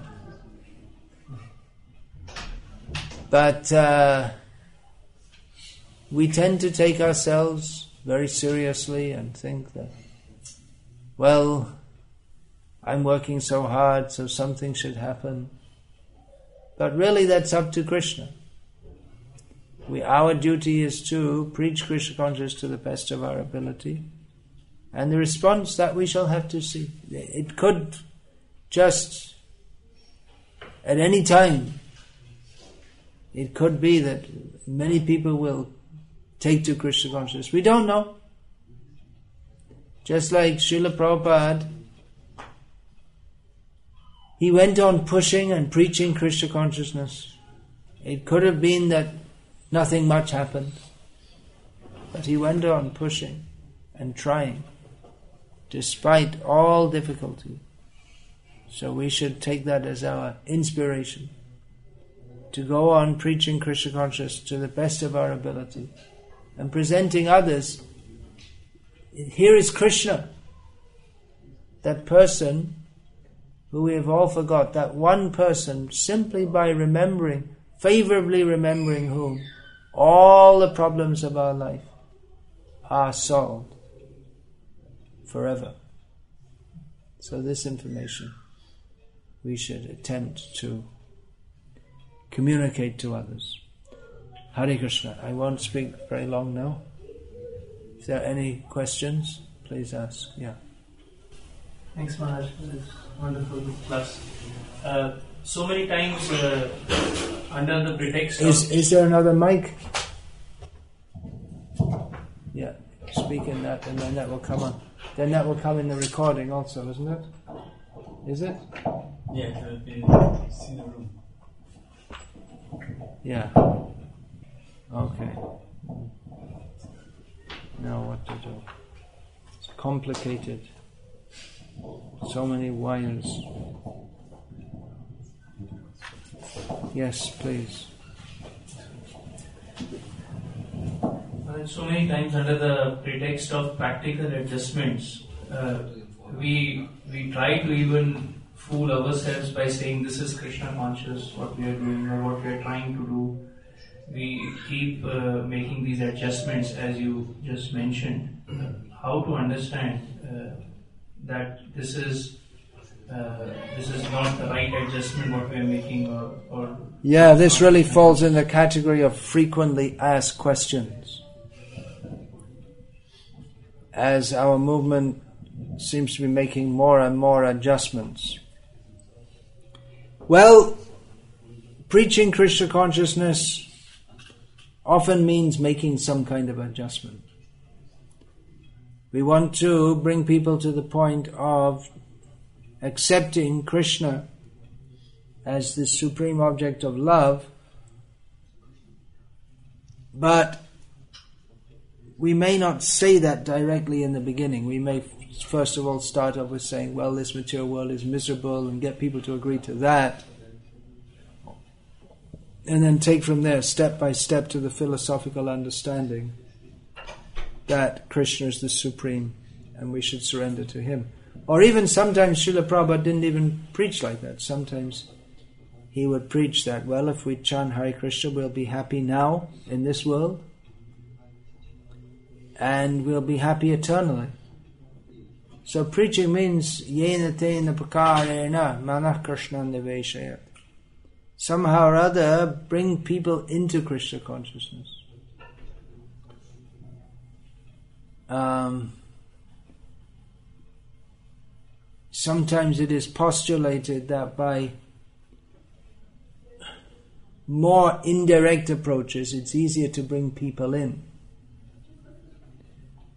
But uh, we tend to take ourselves very seriously and think that, well, I'm working so hard, so something should happen. But really that's up to Krishna. We, our duty is to preach Krishna consciousness to the best of our ability. And the response that we shall have to see. It could just, at any time, it could be that many people will take to Krishna consciousness. We don't know. Just like Srila Prabhupada, he went on pushing and preaching Krishna consciousness. It could have been that nothing much happened, but he went on pushing and trying, despite all difficulty. So we should take that as our inspiration, to go on preaching Krishna consciousness to the best of our ability, and presenting others. Here is Krishna, that person who we have all forgot, that one person, simply by remembering, favorably remembering whom, all the problems of our life are solved forever. So this information we should attempt to communicate to others. Hare Krishna. I won't speak very long now. If there are any questions, please ask. Yeah. Thanks, Maharaj, for this wonderful class. Uh, so many times, uh, under the pretext of... Is, is there another mic? Yeah, speak in that, and then that will come on. Then that will come in the recording also, isn't it? Is it? Yeah, it will be in the room. Yeah. Okay. Now what to do? It's complicated. So many wires. Yes, please. Uh, so many times under the pretext of practical adjustments, uh, we we try to even fool ourselves by saying this is Krishna conscious, what we are doing or what we are trying to do. We keep uh, making these adjustments as you just mentioned. Uh, how to understand uh, that this is uh, this is not the right adjustment what we are making, or, or yeah, this really falls in the category of frequently asked questions. As our movement seems to be making more and more adjustments. Well, preaching Krishna consciousness often means making some kind of adjustment. We want to bring people to the point of accepting Krishna as the supreme object of love, but we may not say that directly in the beginning. We may first of all start off with saying, well, this material world is miserable, and get people to agree to that, and then take from there step by step to the philosophical understanding that Krishna is the supreme and we should surrender to him. Or even sometimes Srila Prabhupada didn't even preach like that. Sometimes he would preach that, well, if we chant Hare Krishna, we'll be happy now in this world, and we'll be happy eternally. So preaching means yena tena prakarena manah Krishna niveshayat. Somehow or other bring people into Krishna consciousness. Um, sometimes it is postulated that by more indirect approaches it's easier to bring people in.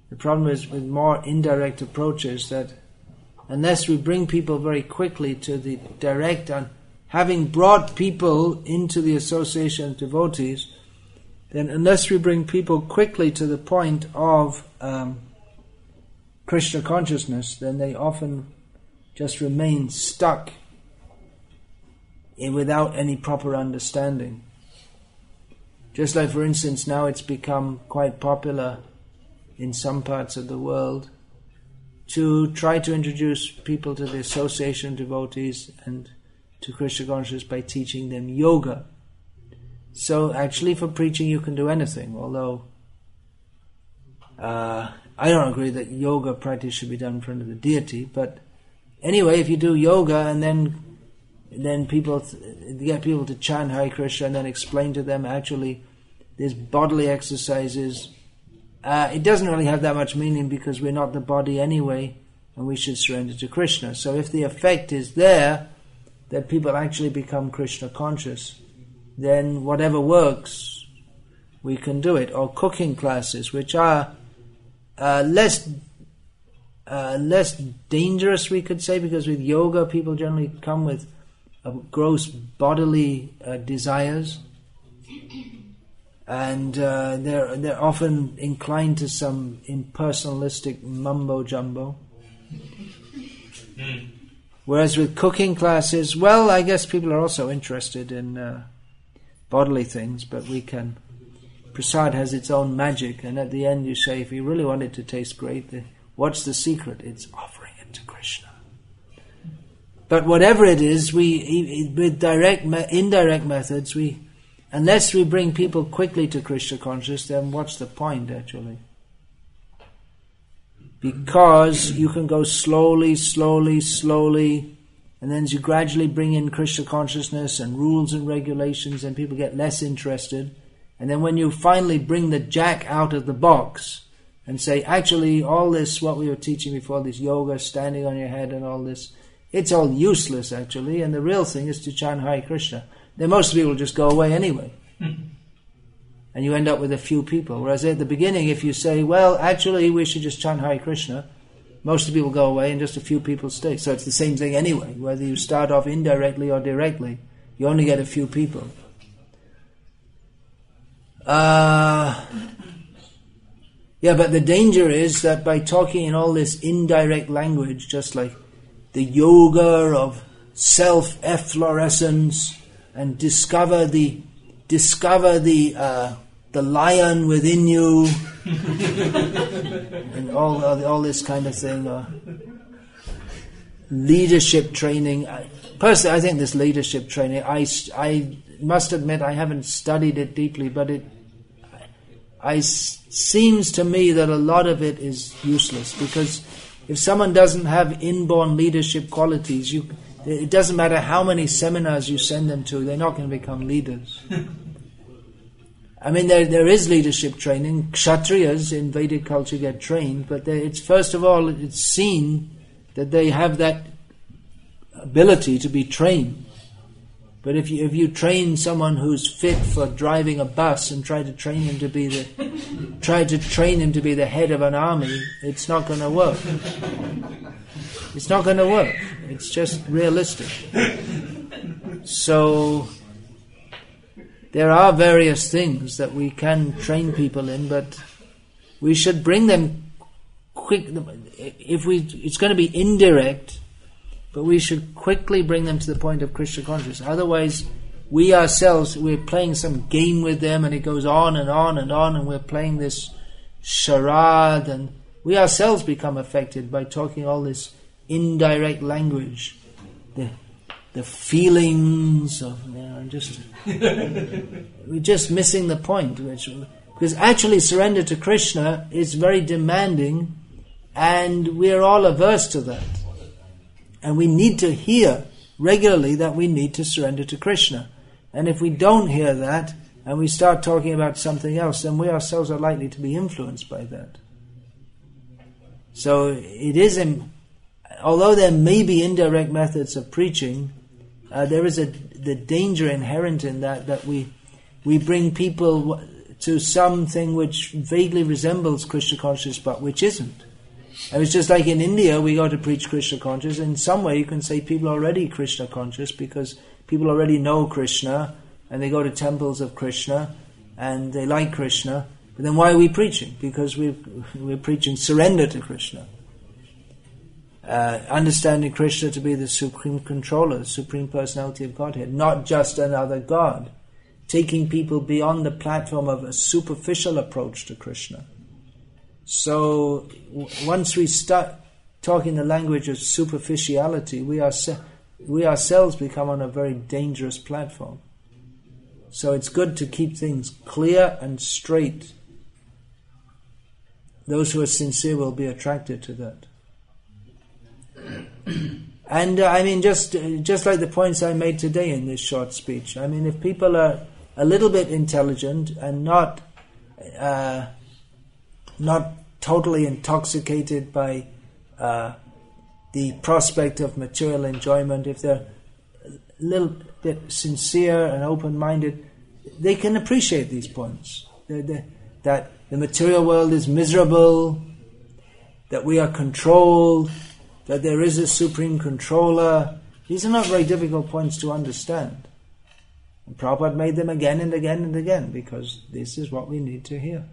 The problem is with more indirect approaches that unless we bring people very quickly to the direct, and having brought people into the association of devotees, then unless we bring people quickly to the point of um, Krishna consciousness, then they often just remain stuck in, without any proper understanding. Just like, for instance, now it's become quite popular in some parts of the world to try to introduce people to the association of devotees and to Krishna consciousness by teaching them yoga. So actually for preaching you can do anything, although uh, I don't agree that yoga practice should be done in front of the deity, but anyway, if you do yoga and then then people th- get people to chant Hare Krishna and then explain to them actually there's bodily exercises, uh, it doesn't really have that much meaning because we're not the body anyway and we should surrender to Krishna. So if the effect is there that people actually become Krishna conscious, then whatever works, we can do it. Or cooking classes, which are uh, less uh, less dangerous, we could say, because with yoga people generally come with uh, gross bodily uh, desires, and uh, they're they're often inclined to some impersonalistic mumbo jumbo. Mm. Whereas with cooking classes, well, I guess people are also interested in uh, bodily things, but we can. Prasad has its own magic, and at the end you say, if you really want it to taste great, the, what's the secret? It's offering it to Krishna. But whatever it is, we with direct, indirect methods, we unless we bring people quickly to Krishna consciousness, then what's the point actually? Because you can go slowly, slowly, slowly, and then as you gradually bring in Krishna consciousness and rules and regulations, and people get less interested. And then when you finally bring the jack out of the box and say, actually, all this, what we were teaching before, this yoga, standing on your head and all this, it's all useless actually, and the real thing is to chant Hare Krishna. Then most people just go away anyway. And you end up with a few people. Whereas at the beginning, if you say, well, actually, we should just chant Hare Krishna, most of the people go away and just a few people stay. So it's the same thing anyway. Whether you start off indirectly or directly, you only get a few people. Uh, yeah, but the danger is that by talking in all this indirect language, just like the yoga of self-efflorescence, and discover the discover the uh, the lion within you, and all all this kind of thing, uh, leadership training. Personally, I think this leadership training, I, I must admit I haven't studied it deeply, but it I, seems to me that a lot of it is useless, because if someone doesn't have inborn leadership qualities, you it doesn't matter how many seminars you send them to, they're not going to become leaders. I mean, there there is leadership training. Kshatriyas in Vedic culture get trained, but they, it's first of all, it's seen that they have that ability to be trained. But if you if you train someone who's fit for driving a bus and try to train him to be the try to train him to be the head of an army, it's not going to work. It's not going to work. It's just realistic. So there are various things that we can train people in, but we should bring them quick. If we, it's going to be indirect, but we should quickly bring them to the point of Krishna consciousness. Otherwise, we ourselves, we're playing some game with them, and it goes on and on and on, and we're playing this charade, and we ourselves become affected by talking all this indirect language, the the feelings of, you know, just we're just missing the point. Which, because actually, surrender to Krishna is very demanding, and we're all averse to that. And we need to hear regularly that we need to surrender to Krishna. And if we don't hear that, and we start talking about something else, then we ourselves are likely to be influenced by that. So it is, in, although there may be indirect methods of preaching, uh, there is a the danger inherent in that, that we we bring people to something which vaguely resembles Krishna consciousness but which isn't. And it's just like in India, we go to preach Krishna consciousness. In some way you can say people are already Krishna conscious because people already know Krishna and they go to temples of Krishna and they like Krishna. But then why are we preaching? Because we've, we're preaching surrender to Krishna. Uh, understanding Krishna to be the supreme controller, the supreme personality of Godhead, not just another God. Taking people beyond the platform of a superficial approach to Krishna. So w- once we start talking the language of superficiality, we, are se- we ourselves become on a very dangerous platform. So it's good to keep things clear and straight. Those who are sincere will be attracted to that. And uh, I mean, just uh, just like the points I made today in this short speech. I mean, if people are a little bit intelligent and not uh, not totally intoxicated by uh, the prospect of material enjoyment, if they're a little bit sincere and open-minded, they can appreciate these points. They're, they're, that the material world is miserable, that we are controlled, that there is a supreme controller. These are not very difficult points to understand. And Prabhupada made them again and again and again because this is what we need to hear.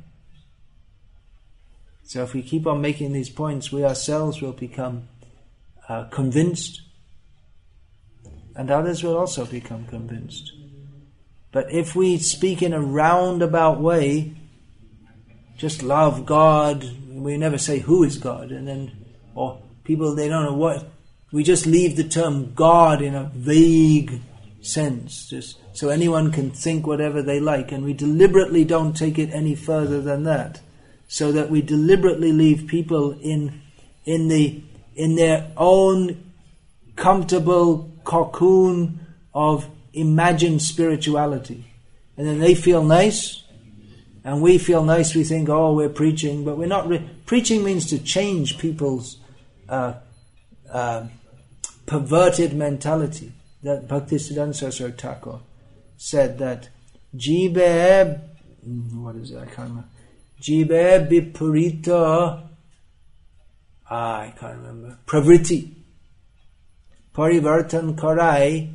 So if we keep on making these points, we ourselves will become uh, convinced, and others will also become convinced. But if we speak in a roundabout way, just love God, we never say who is God, and then, or people, they don't know what, we just leave the term God in a vague sense, just so anyone can think whatever they like, and we deliberately don't take it any further than that, so that we deliberately leave people in in the in their own comfortable cocoon of imagined spirituality, and then they feel nice, and we feel nice. We think, oh, we're preaching, but we're not. Re- preaching means to change people's uh, uh, perverted mentality. That Bhaktisiddhanta Saraswati Thakur said that Jibe, what is it? I can't remember. Jibe Bipurita, ah, I can't remember. Pravriti, Parivartan Karai.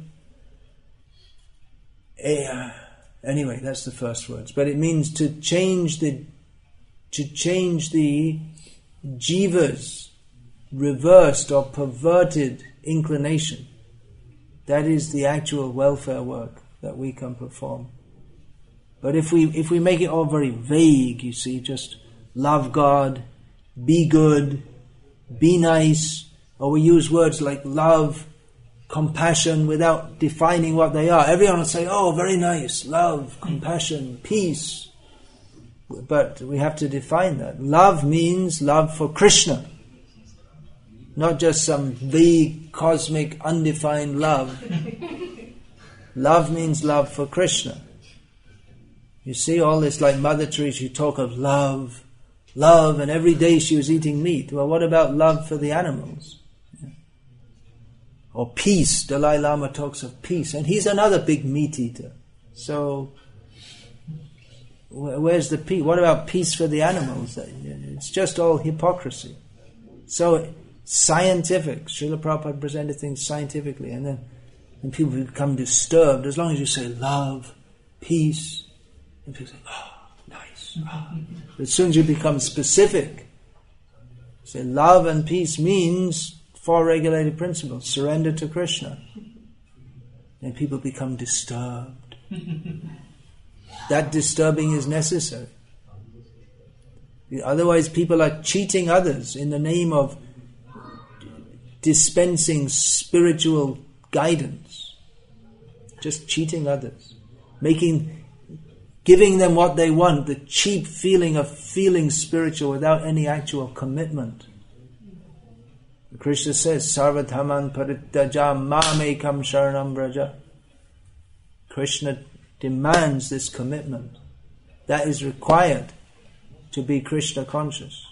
Eh, anyway, that's the first words. But it means to change the, to change the jiva's reversed or perverted inclination. That is the actual welfare work that we can perform. But if we if we make it all very vague, you see, just love God, be good, be nice, or we use words like love, compassion without defining what they are. Everyone will say, oh, very nice, love, compassion, peace. But we have to define that. Love means love for Krishna. Not just some vague, cosmic, undefined love. Love means love for Krishna. You see all this, like Mother Teresa, you talk of love, love, and every day she was eating meat. Well, what about love for the animals? Or peace, Dalai Lama talks of peace, and he's another big meat eater. So, where's the peace? What about peace for the animals? It's just all hypocrisy. So, scientific, Srila Prabhupada presented things scientifically, and then when people become disturbed, as long as you say love, peace, and people say, oh, nice. Oh. But as soon as you become specific, say love and peace means four regulated principles, surrender to Krishna. Then people become disturbed. That disturbing is necessary. Otherwise people are cheating others in the name of dispensing spiritual guidance. Just cheating others. Making, giving them what they want, the cheap feeling of feeling spiritual without any actual commitment. Krishna says, Sarvadhaman parityaja mamekam sharanam braja. Krishna demands this commitment. That is required to be Krishna conscious.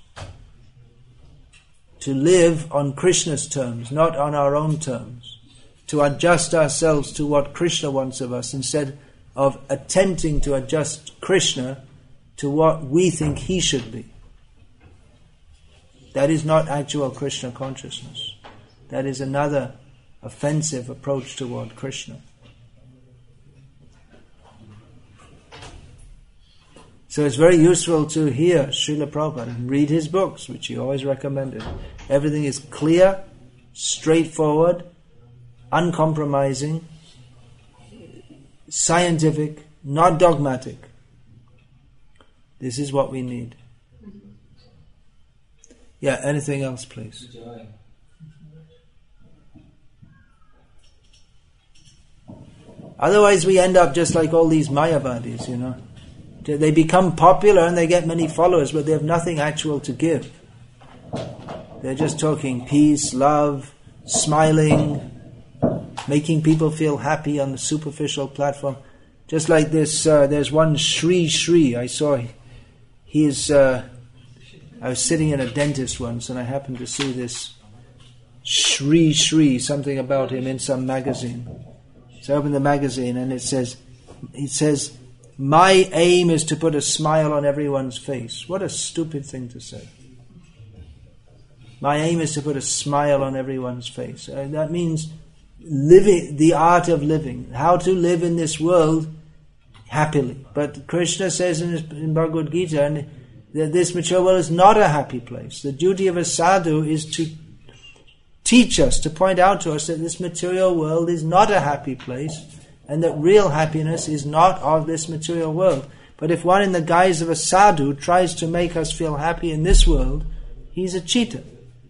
To live on Krishna's terms, not on our own terms. To adjust ourselves to what Krishna wants of us, instead of attempting to adjust Krishna to what we think he should be. That is not actual Krishna consciousness. That is another offensive approach toward Krishna. So it's very useful to hear Srila Prabhupada and read his books, which he always recommended. Everything is clear, straightforward, uncompromising, scientific, not dogmatic. This is what we need. Yeah, anything else, please? Otherwise we end up just like all these Mayavadis, you know. They become popular and they get many followers, but they have nothing actual to give. They're just talking peace, love, smiling, making people feel happy on the superficial platform. Just like this, uh, there's one Sri Sri, I saw he's, uh, I was sitting in a dentist once and I happened to see this Sri Sri, something about him in some magazine. So I opened the magazine and it says, it says, my aim is to put a smile on everyone's face. What a stupid thing to say. My aim is to put a smile on everyone's face. Uh, that means living, the art of living, how to live in this world happily. But Krishna says in, his, in Bhagavad Gita and that this material world is not a happy place. The duty of a sadhu is to teach us, to point out to us that this material world is not a happy place, and that real happiness is not of this material world. But if one in the guise of a sadhu tries to make us feel happy in this world, he's a cheater.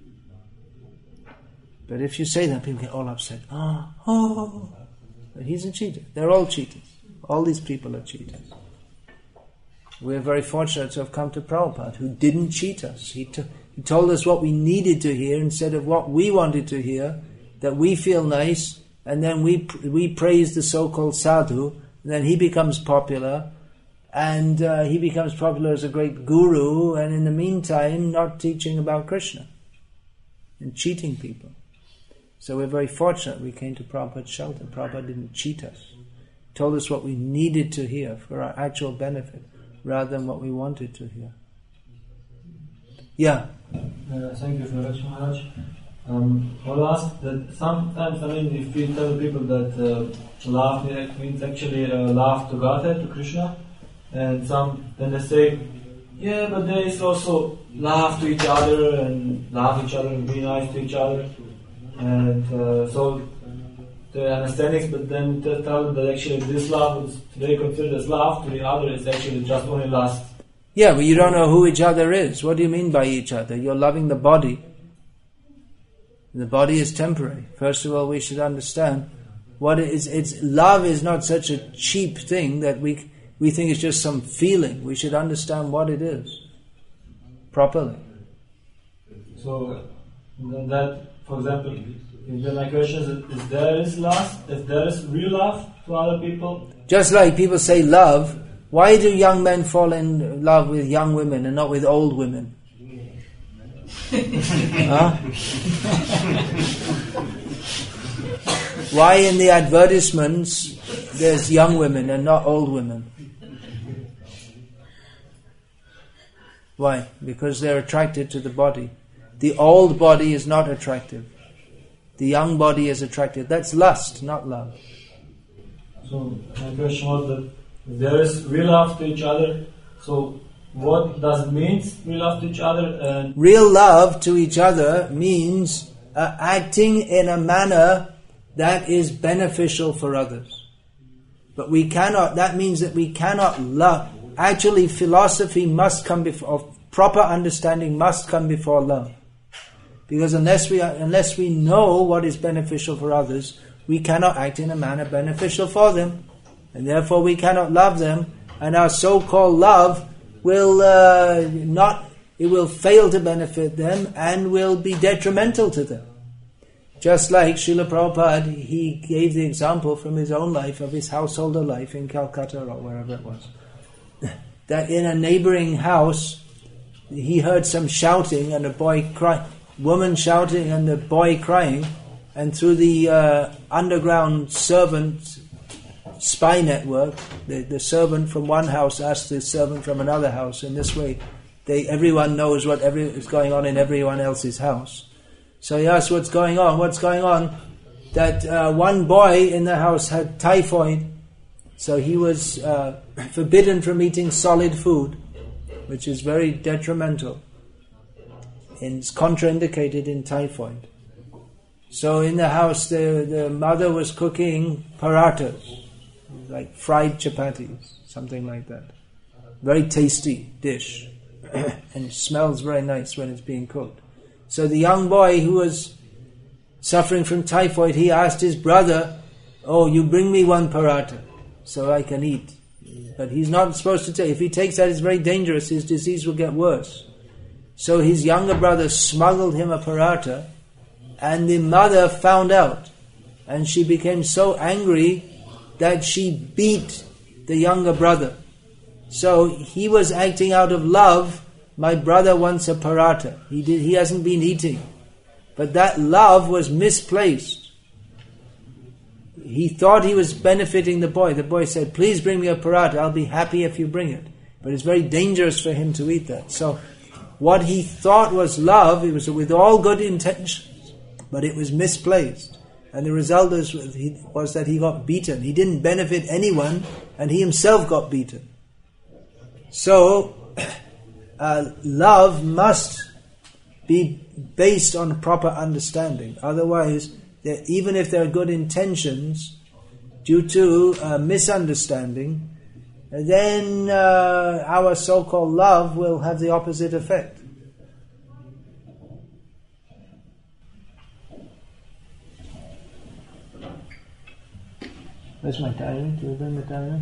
But if you say that, people get all upset. Oh, oh. But he's a cheater. They're all cheaters. All these people are cheaters. We're very fortunate to have come to Prabhupada, who didn't cheat us. He, t- he told us what we needed to hear instead of what we wanted to hear, that we feel nice, and then we we praise the so-called sadhu, and then he becomes popular, and uh, he becomes popular as a great guru, and in the meantime not teaching about Krishna, and cheating people. So we're very fortunate we came to Prabhupada's shelter. Prabhupada didn't cheat us. He told us what we needed to hear for our actual benefit, rather than what we wanted to hear. Yeah? Uh, thank you very much, Maharaj. Um, I will ask that sometimes, I mean, if we tell people that uh, love means actually uh, love to Godhead, to Krishna, and some then they say, yeah, but there is also love to each other and love each other and be nice to each other, and uh, so the understandings. But then they tell them that actually this love is they consider as love to the other is actually just only lust. Yeah, but you don't know who each other is. What do you mean by each other? You're loving the body. The body is temporary. First of all, we should understand what it is. It's love is not such a cheap thing that we we think it's just some feeling. We should understand what it is properly. So that, for example, then my question is: if there is lust, if there is real love to other people, just like people say love, why do young men fall in love with young women and not with old women? Huh? Why in the advertisements there's young women and not old women? Why? Because they're attracted to the body. The old body is not attractive. The young body is attractive. That's lust, not love. So my question was that if there is real love to each other, so what does it mean, real love to each other? And real love to each other means uh, acting in a manner that is beneficial for others. But we cannot, that means that we cannot love. Actually, philosophy must come before, proper understanding must come before love. Because unless we are, unless we know what is beneficial for others, we cannot act in a manner beneficial for them. And therefore we cannot love them, and our so-called love will uh, not, it will fail to benefit them and will be detrimental to them. Just like Srila Prabhupada, he gave the example from his own life, of his householder life in Calcutta or wherever it was, that in a neighboring house, he heard some shouting and a boy crying, woman shouting and a boy crying, and through the uh, underground servant spy network. The, the servant from one house asks the servant from another house. In this way, they everyone knows what every, is going on in everyone else's house. So he asks, what's going on? What's going on? That uh, one boy in the house had typhoid, so he was uh, forbidden from eating solid food, which is very detrimental. And it's contraindicated in typhoid. So in the house, the, the mother was cooking parathas, like fried chapatis, something like that. Very tasty dish. And it smells very nice when it's being cooked. So the young boy who was suffering from typhoid, he asked his brother, oh, you bring me one paratha so I can eat. But he's not supposed to take. If he takes that, it's very dangerous. His disease will get worse. So his younger brother smuggled him a paratha, and the mother found out. And she became so angry that she beat the younger brother. So he was acting out of love. My brother wants a paratha. He did, he hasn't been eating. But that love was misplaced. He thought he was benefiting the boy. The boy said, please bring me a paratha. I'll be happy if you bring it. But it's very dangerous for him to eat that. So what he thought was love, it was with all good intentions, but it was misplaced. And the result is, was that he got beaten. He didn't benefit anyone, and he himself got beaten. So, uh, love must be based on proper understanding. Otherwise, even if there are good intentions, due to uh, misunderstanding, then uh, our so-called love will have the opposite effect. Where's my diary? Do you bring the diary?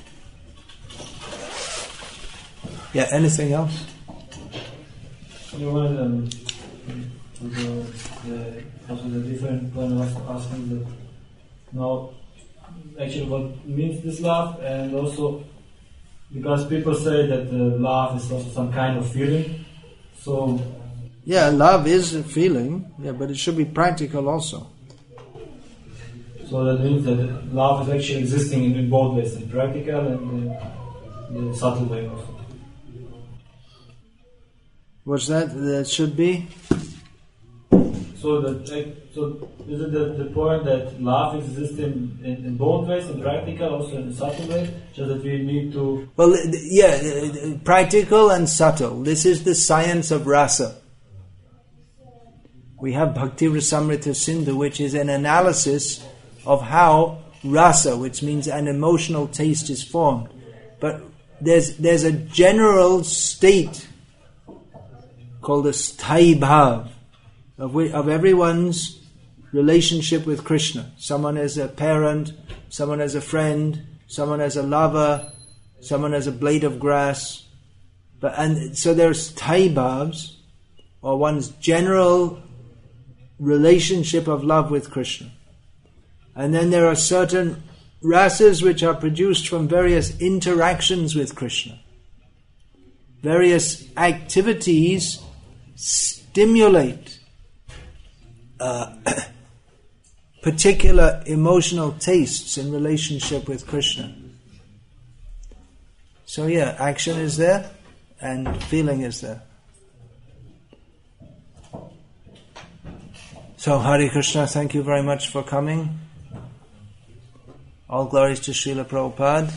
Yeah, anything else? You want um, the, the, also the different point of asking that now actually what means this love, and also because people say that the love is also some kind of feeling. So yeah, love is a feeling, yeah, but it should be practical also. So that means that love is actually existing in, in both ways, the practical and the, the subtle way also. What's that? That should be? So that so is it the, the point that love exists in, in, in both ways, in practical, also in the subtle way, just that we need to... Well, yeah, practical and subtle. This is the science of rasa. We have Bhakti Rasamrita Sindhu, which is an analysis of how rasa, which means an emotional taste, is formed. But there's there's a general state called the sthai bhav of, of everyone's relationship with Krishna. Someone as a parent, someone as a friend, someone as a lover, someone as a blade of grass. But and so there's sthai bhavs, or one's general relationship of love with Krishna. And then there are certain rasas which are produced from various interactions with Krishna. Various activities stimulate uh, particular emotional tastes in relationship with Krishna. So yeah, action is there and feeling is there. So Hare Krishna, thank you very much for coming. All glories to Srila Prabhupada.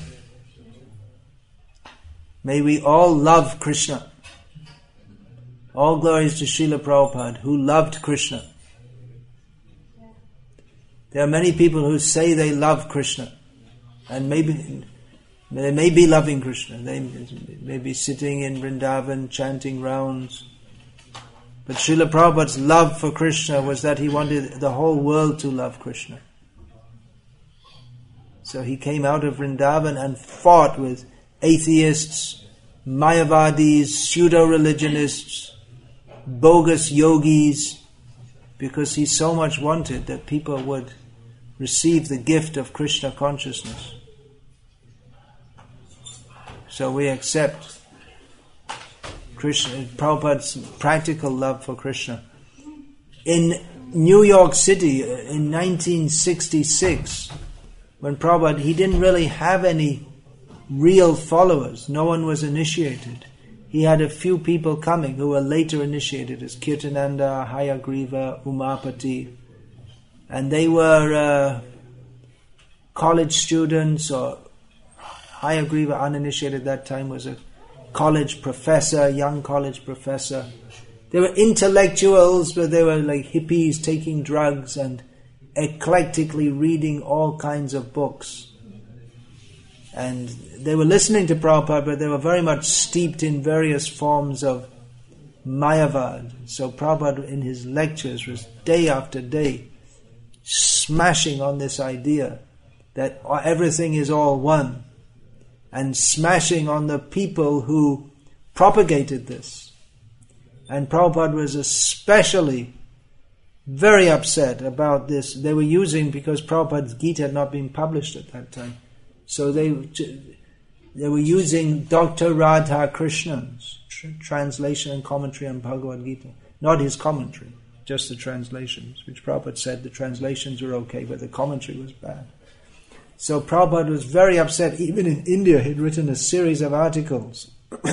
May we all love Krishna. All glories to Srila Prabhupada, who loved Krishna. There are many people who say they love Krishna, and maybe they may be loving Krishna. They may be sitting in Vrindavan chanting rounds. But Srila Prabhupada's love for Krishna was that he wanted the whole world to love Krishna. So he came out of Vrindavan and fought with atheists, Mayavadis, pseudo-religionists, bogus yogis, because he so much wanted that people would receive the gift of Krishna consciousness. So we accept Krishna, Prabhupada's practical love for Krishna. In New York City in nineteen sixty-six, when Prabhupada, he didn't really have any real followers. No one was initiated. He had a few people coming who were later initiated as Kirtananda, Hayagriva, Umapati. And they were uh, college students, or Hayagriva, uninitiated at that time, was a college professor, young college professor. They were intellectuals, but they were like hippies taking drugs and eclectically reading all kinds of books. And they were listening to Prabhupada, but they were very much steeped in various forms of Mayavad. So Prabhupada in his lectures was day after day smashing on this idea that everything is all one, and smashing on the people who propagated this. And Prabhupada was especially very upset about this. They were using, because Prabhupada's Gita had not been published at that time, so they they were using Doctor Radha Krishnan's tr- translation and commentary on Bhagavad Gita, not his commentary, just the translations, which Prabhupada said the translations were okay, but the commentary was bad. So Prabhupada was very upset. Even in India, he'd written a series of articles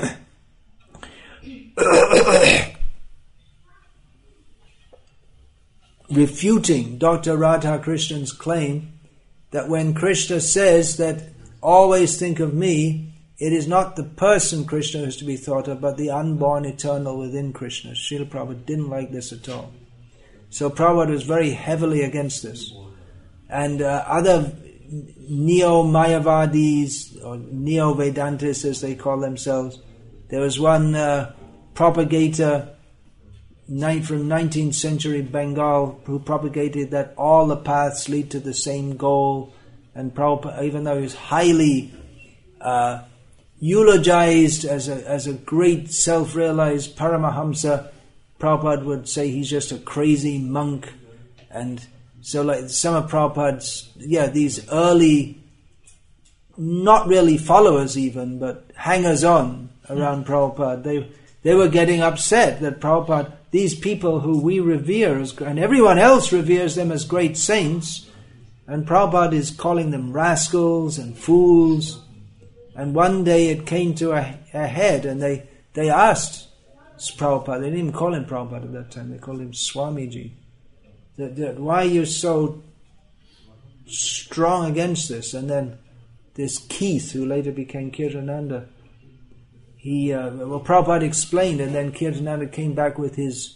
refuting Doctor Radha Krishnan's claim that when Krishna says that always think of me, it is not the person Krishna who is to be thought of, but the unborn eternal within Krishna. Srila Prabhupada didn't like this at all. So Prabhupada was very heavily against this. And uh, other Neo-Mayavadis, or Neo-Vedantists as they call themselves, there was one uh, propagator from nineteenth century Bengal who propagated that all the paths lead to the same goal. And Prabhupada, even though he was highly uh, eulogized as a as a great self-realized Paramahamsa, Prabhupada would say he's just a crazy monk. And so like some of Prabhupada's, yeah, these early, not really followers even, but hangers-on around Prabhupada, they they were getting upset that Prabhupada, these people who we revere, as, and everyone else reveres them as great saints, and Prabhupada is calling them rascals and fools. And one day it came to a, a head, and they, they asked Prabhupada, they didn't even call him Prabhupada at that time, they called him Swamiji, that, that why are you so strong against this? And then this Keith, who later became Kirtananda, he, uh, well, Prabhupada explained, and then Kirtananda came back with his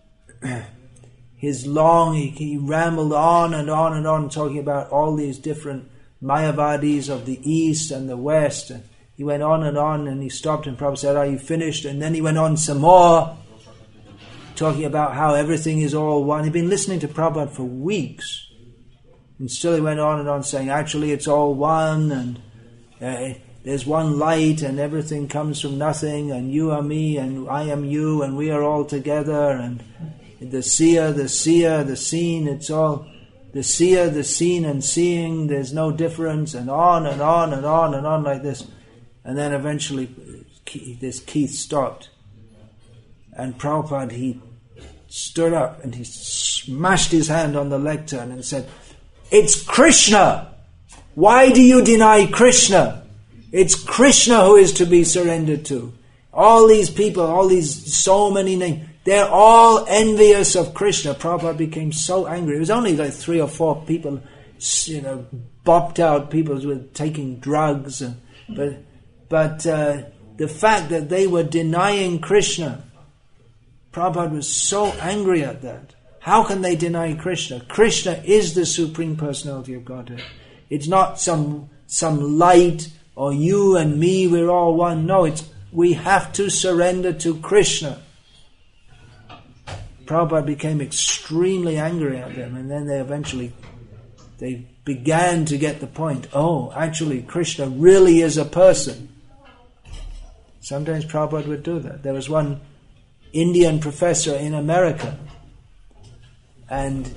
his long, he, he rambled on and on and on, talking about all these different Mayavadis of the East and the West. And he went on and on, and he stopped, and Prabhupada said, "Are you finished?" And then he went on some more, talking about how everything is all one. He'd been listening to Prabhupada for weeks, and still he went on and on, saying, actually it's all one, and uh, there's one light, and everything comes from nothing, and you are me, and I am you, and we are all together, and the seer, the seer, the seen, it's all the seer, the seen and seeing, there's no difference, and on and on and on and on like this. And then eventually this Keith stopped, and Prabhupada, he stood up and he smashed his hand on the lectern and said, "It's Krishna! Why do you deny Krishna? It's Krishna who is to be surrendered to. All these people, all these, so many names, they're all envious of Krishna." Prabhupada became so angry. It was only like three or four people, you know, bopped out people who were taking drugs. And, but but uh, the fact that they were denying Krishna, Prabhupada was so angry at that. How can they deny Krishna? Krishna is the Supreme Personality of Godhead. It's not some some light, or you and me, we're all one. No, it's we have to surrender to Krishna. Prabhupada became extremely angry at them, and then they eventually, they began to get the point. Oh, actually, Krishna really is a person. Sometimes Prabhupada would do that. There was one Indian professor in America, and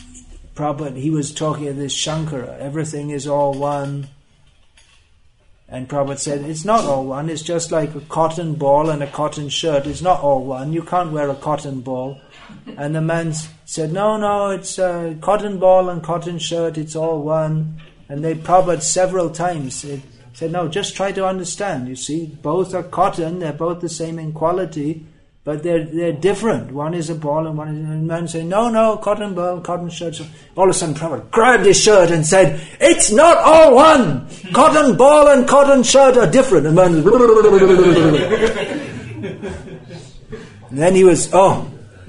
Prabhupada, he was talking to this Shankara, everything is all one, And Prabhupada said, it's not all one, it's just like a cotton ball and a cotton shirt. It's not all one, you can't wear a cotton ball. And the man said, no, no, it's a cotton ball and cotton shirt, it's all one. And they Prabhupada several times said, said, no, just try to understand. You see, both are cotton, they're both the same in quality, but they're they're different. One is a ball and one is... And the man said, no, no, cotton ball, cotton shirt. So all of a sudden Prabhupada grabbed his shirt and said, it's not all one! Cotton ball and cotton shirt are different. And the man and then he was, oh...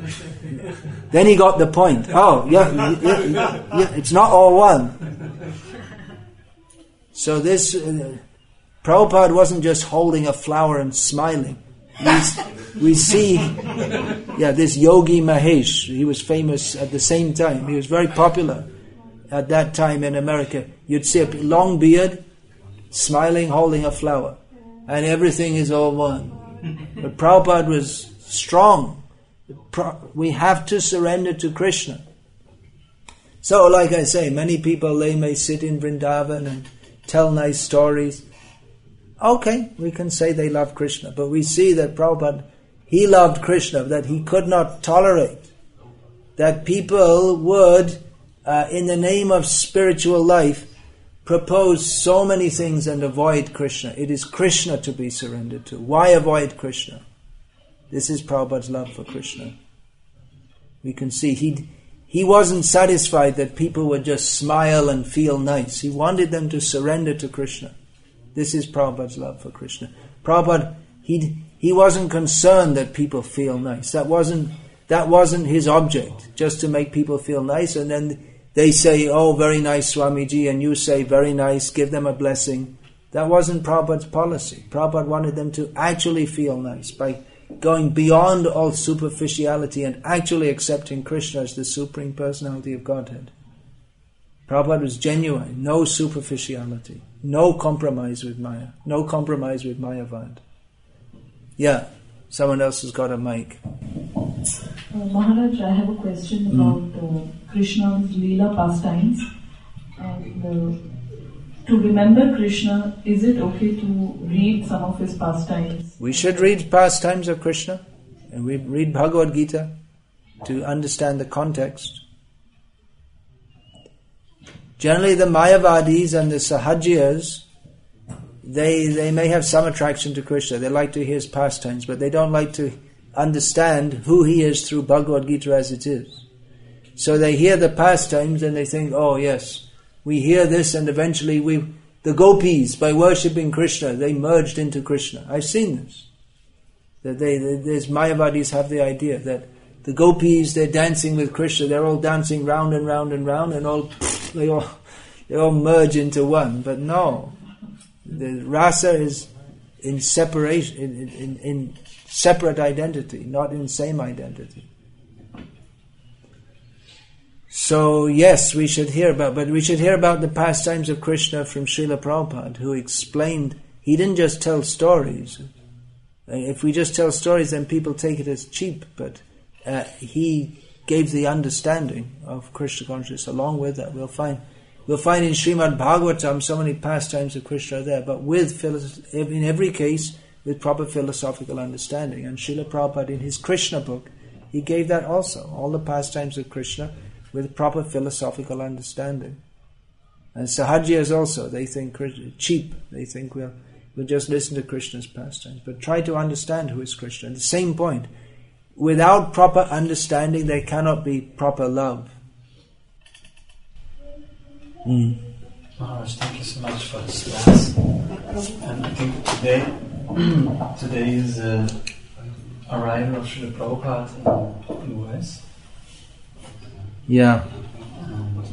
Then he got the point. Oh, yeah, yeah, yeah, yeah, it's not all one. So this, uh, Prabhupada wasn't just holding a flower and smiling. We, we see, yeah, this Yogi Mahesh, he was famous at the same time. He was very popular at that time in America. You'd see a long beard, smiling, holding a flower. And everything is all one. But Prabhupada was strong. We have to surrender to Krishna. So, like I say, many people, they may sit in Vrindavan and tell nice stories. Okay, we can say they love Krishna, but we see that Prabhupada, he loved Krishna, that he could not tolerate that people would, uh, in the name of spiritual life, propose so many things and avoid Krishna. It is Krishna to be surrendered to. Why avoid Krishna? This is Prabhupada's love for Krishna. We can see he he wasn't satisfied that people would just smile and feel nice. He wanted them to surrender to Krishna. This is Prabhupada's love for Krishna. Prabhupada, he he wasn't concerned that people feel nice. That wasn't that wasn't his object, just to make people feel nice. And then they say, oh, very nice, Swamiji, and you say, very nice, give them a blessing. That wasn't Prabhupada's policy. Prabhupada wanted them to actually feel nice by going beyond all superficiality and actually accepting Krishna as the Supreme Personality of Godhead. Prabhupada was genuine, no superficiality, no compromise with Maya, no compromise with Mayavad. Yeah, someone else has got a mic. Uh, Maharaj, I have a question about uh, Krishna's Leela pastimes. And uh, to remember Krishna, is it okay to read some of his pastimes? We should read pastimes of Krishna, and we read Bhagavad Gita to understand the context. Generally the Mayavadis and the Sahajiyas, they they may have some attraction to Krishna. They like to hear his pastimes, but they don't like to understand who he is through Bhagavad Gita as it is. So they hear the pastimes and they think, oh yes, we hear this, and eventually we, the gopis, by worshipping Krishna, they merged into Krishna. I've seen this. That they, there's Mayavadis have the idea that the gopis, they're dancing with Krishna, they're all dancing round and round and round, and all they all they all merge into one. But no, the rasa is in separation, in, in, in separate identity, not in same identity. So yes, we should hear about, but we should hear about the pastimes of Krishna from Srila Prabhupada, who explained, he didn't just tell stories. If we just tell stories, then people take it as cheap, but uh, he gave the understanding of Krishna consciousness. Along with that, we'll find we'll find in Srimad Bhagavatam so many pastimes of Krishna there, but with in every case with proper philosophical understanding. And Srila Prabhupada in his Krishna book, he gave that also, all the pastimes of Krishna with proper philosophical understanding. And Sahajiyas also, they think Krishna, cheap, they think we'll, we'll just listen to Krishna's pastimes. But try to understand who is Krishna. And the same point, without proper understanding there cannot be proper love. Mm. Maharaj, thank you so much for this class. And I think today, today is uh, arrival of Srila Prabhupada in the U S. Yeah. And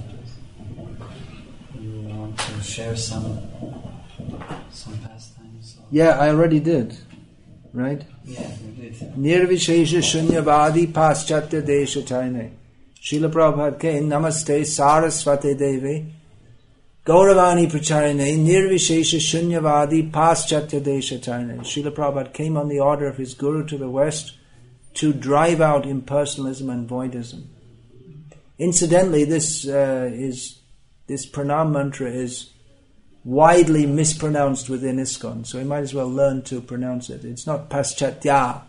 you want to share some some pastimes? Or? Yeah, I already did. Right? Yeah, you did. Nirvishesha Shunyavadi Paschatya Desha Chaine. Srila Prabhupada came, Namaste Saraswate Devi Gauravani Pracharine Nirvishesha Shunyavadi Paschatya Desha Chaine. Srila Prabhupada came on the order of his Guru to the West to drive out impersonalism and voidism. Incidentally, this uh, is this pranam mantra is widely mispronounced within ISKCON, so we might as well learn to pronounce it. It's not Paschatya.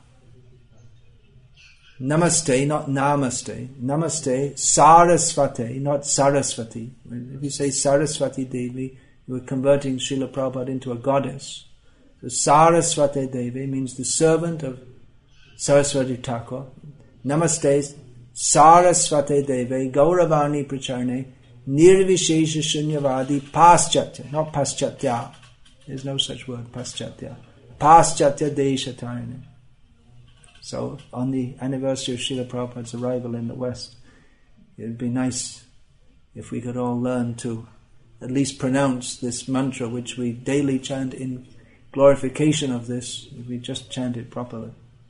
Namaste, not Namaste. Namaste, Sarasvate, not Sarasvati. If you say Sarasvati Devi, you are converting Srila Prabhupada into a goddess. So Sarasvati Devi means the servant of Saraswati Thakur. Namaste, Sarasvati Devi, Gauravani Pracharne, Nirvishesha Shunyavadi, Paschatya, not Paschatya. There's no such word, Paschatya. Paschatya Deshatarine. So, on the anniversary of Srila Prabhupada's arrival in the West, it would be nice if we could all learn to at least pronounce this mantra which we daily chant in glorification of this, if we just chant it properly.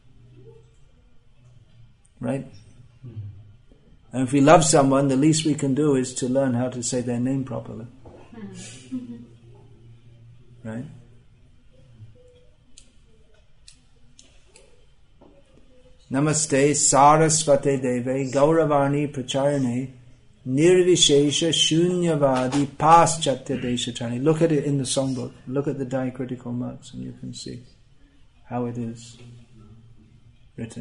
Right? And if we love someone, the least we can do is to learn how to say their name properly. Right? Namaste Sarasvate Deve Gauravani Pracharane Nirvishesha Shunyavadi Paschatya Deshatani. Look at it in the songbook. Look at the diacritical marks and you can see how it is.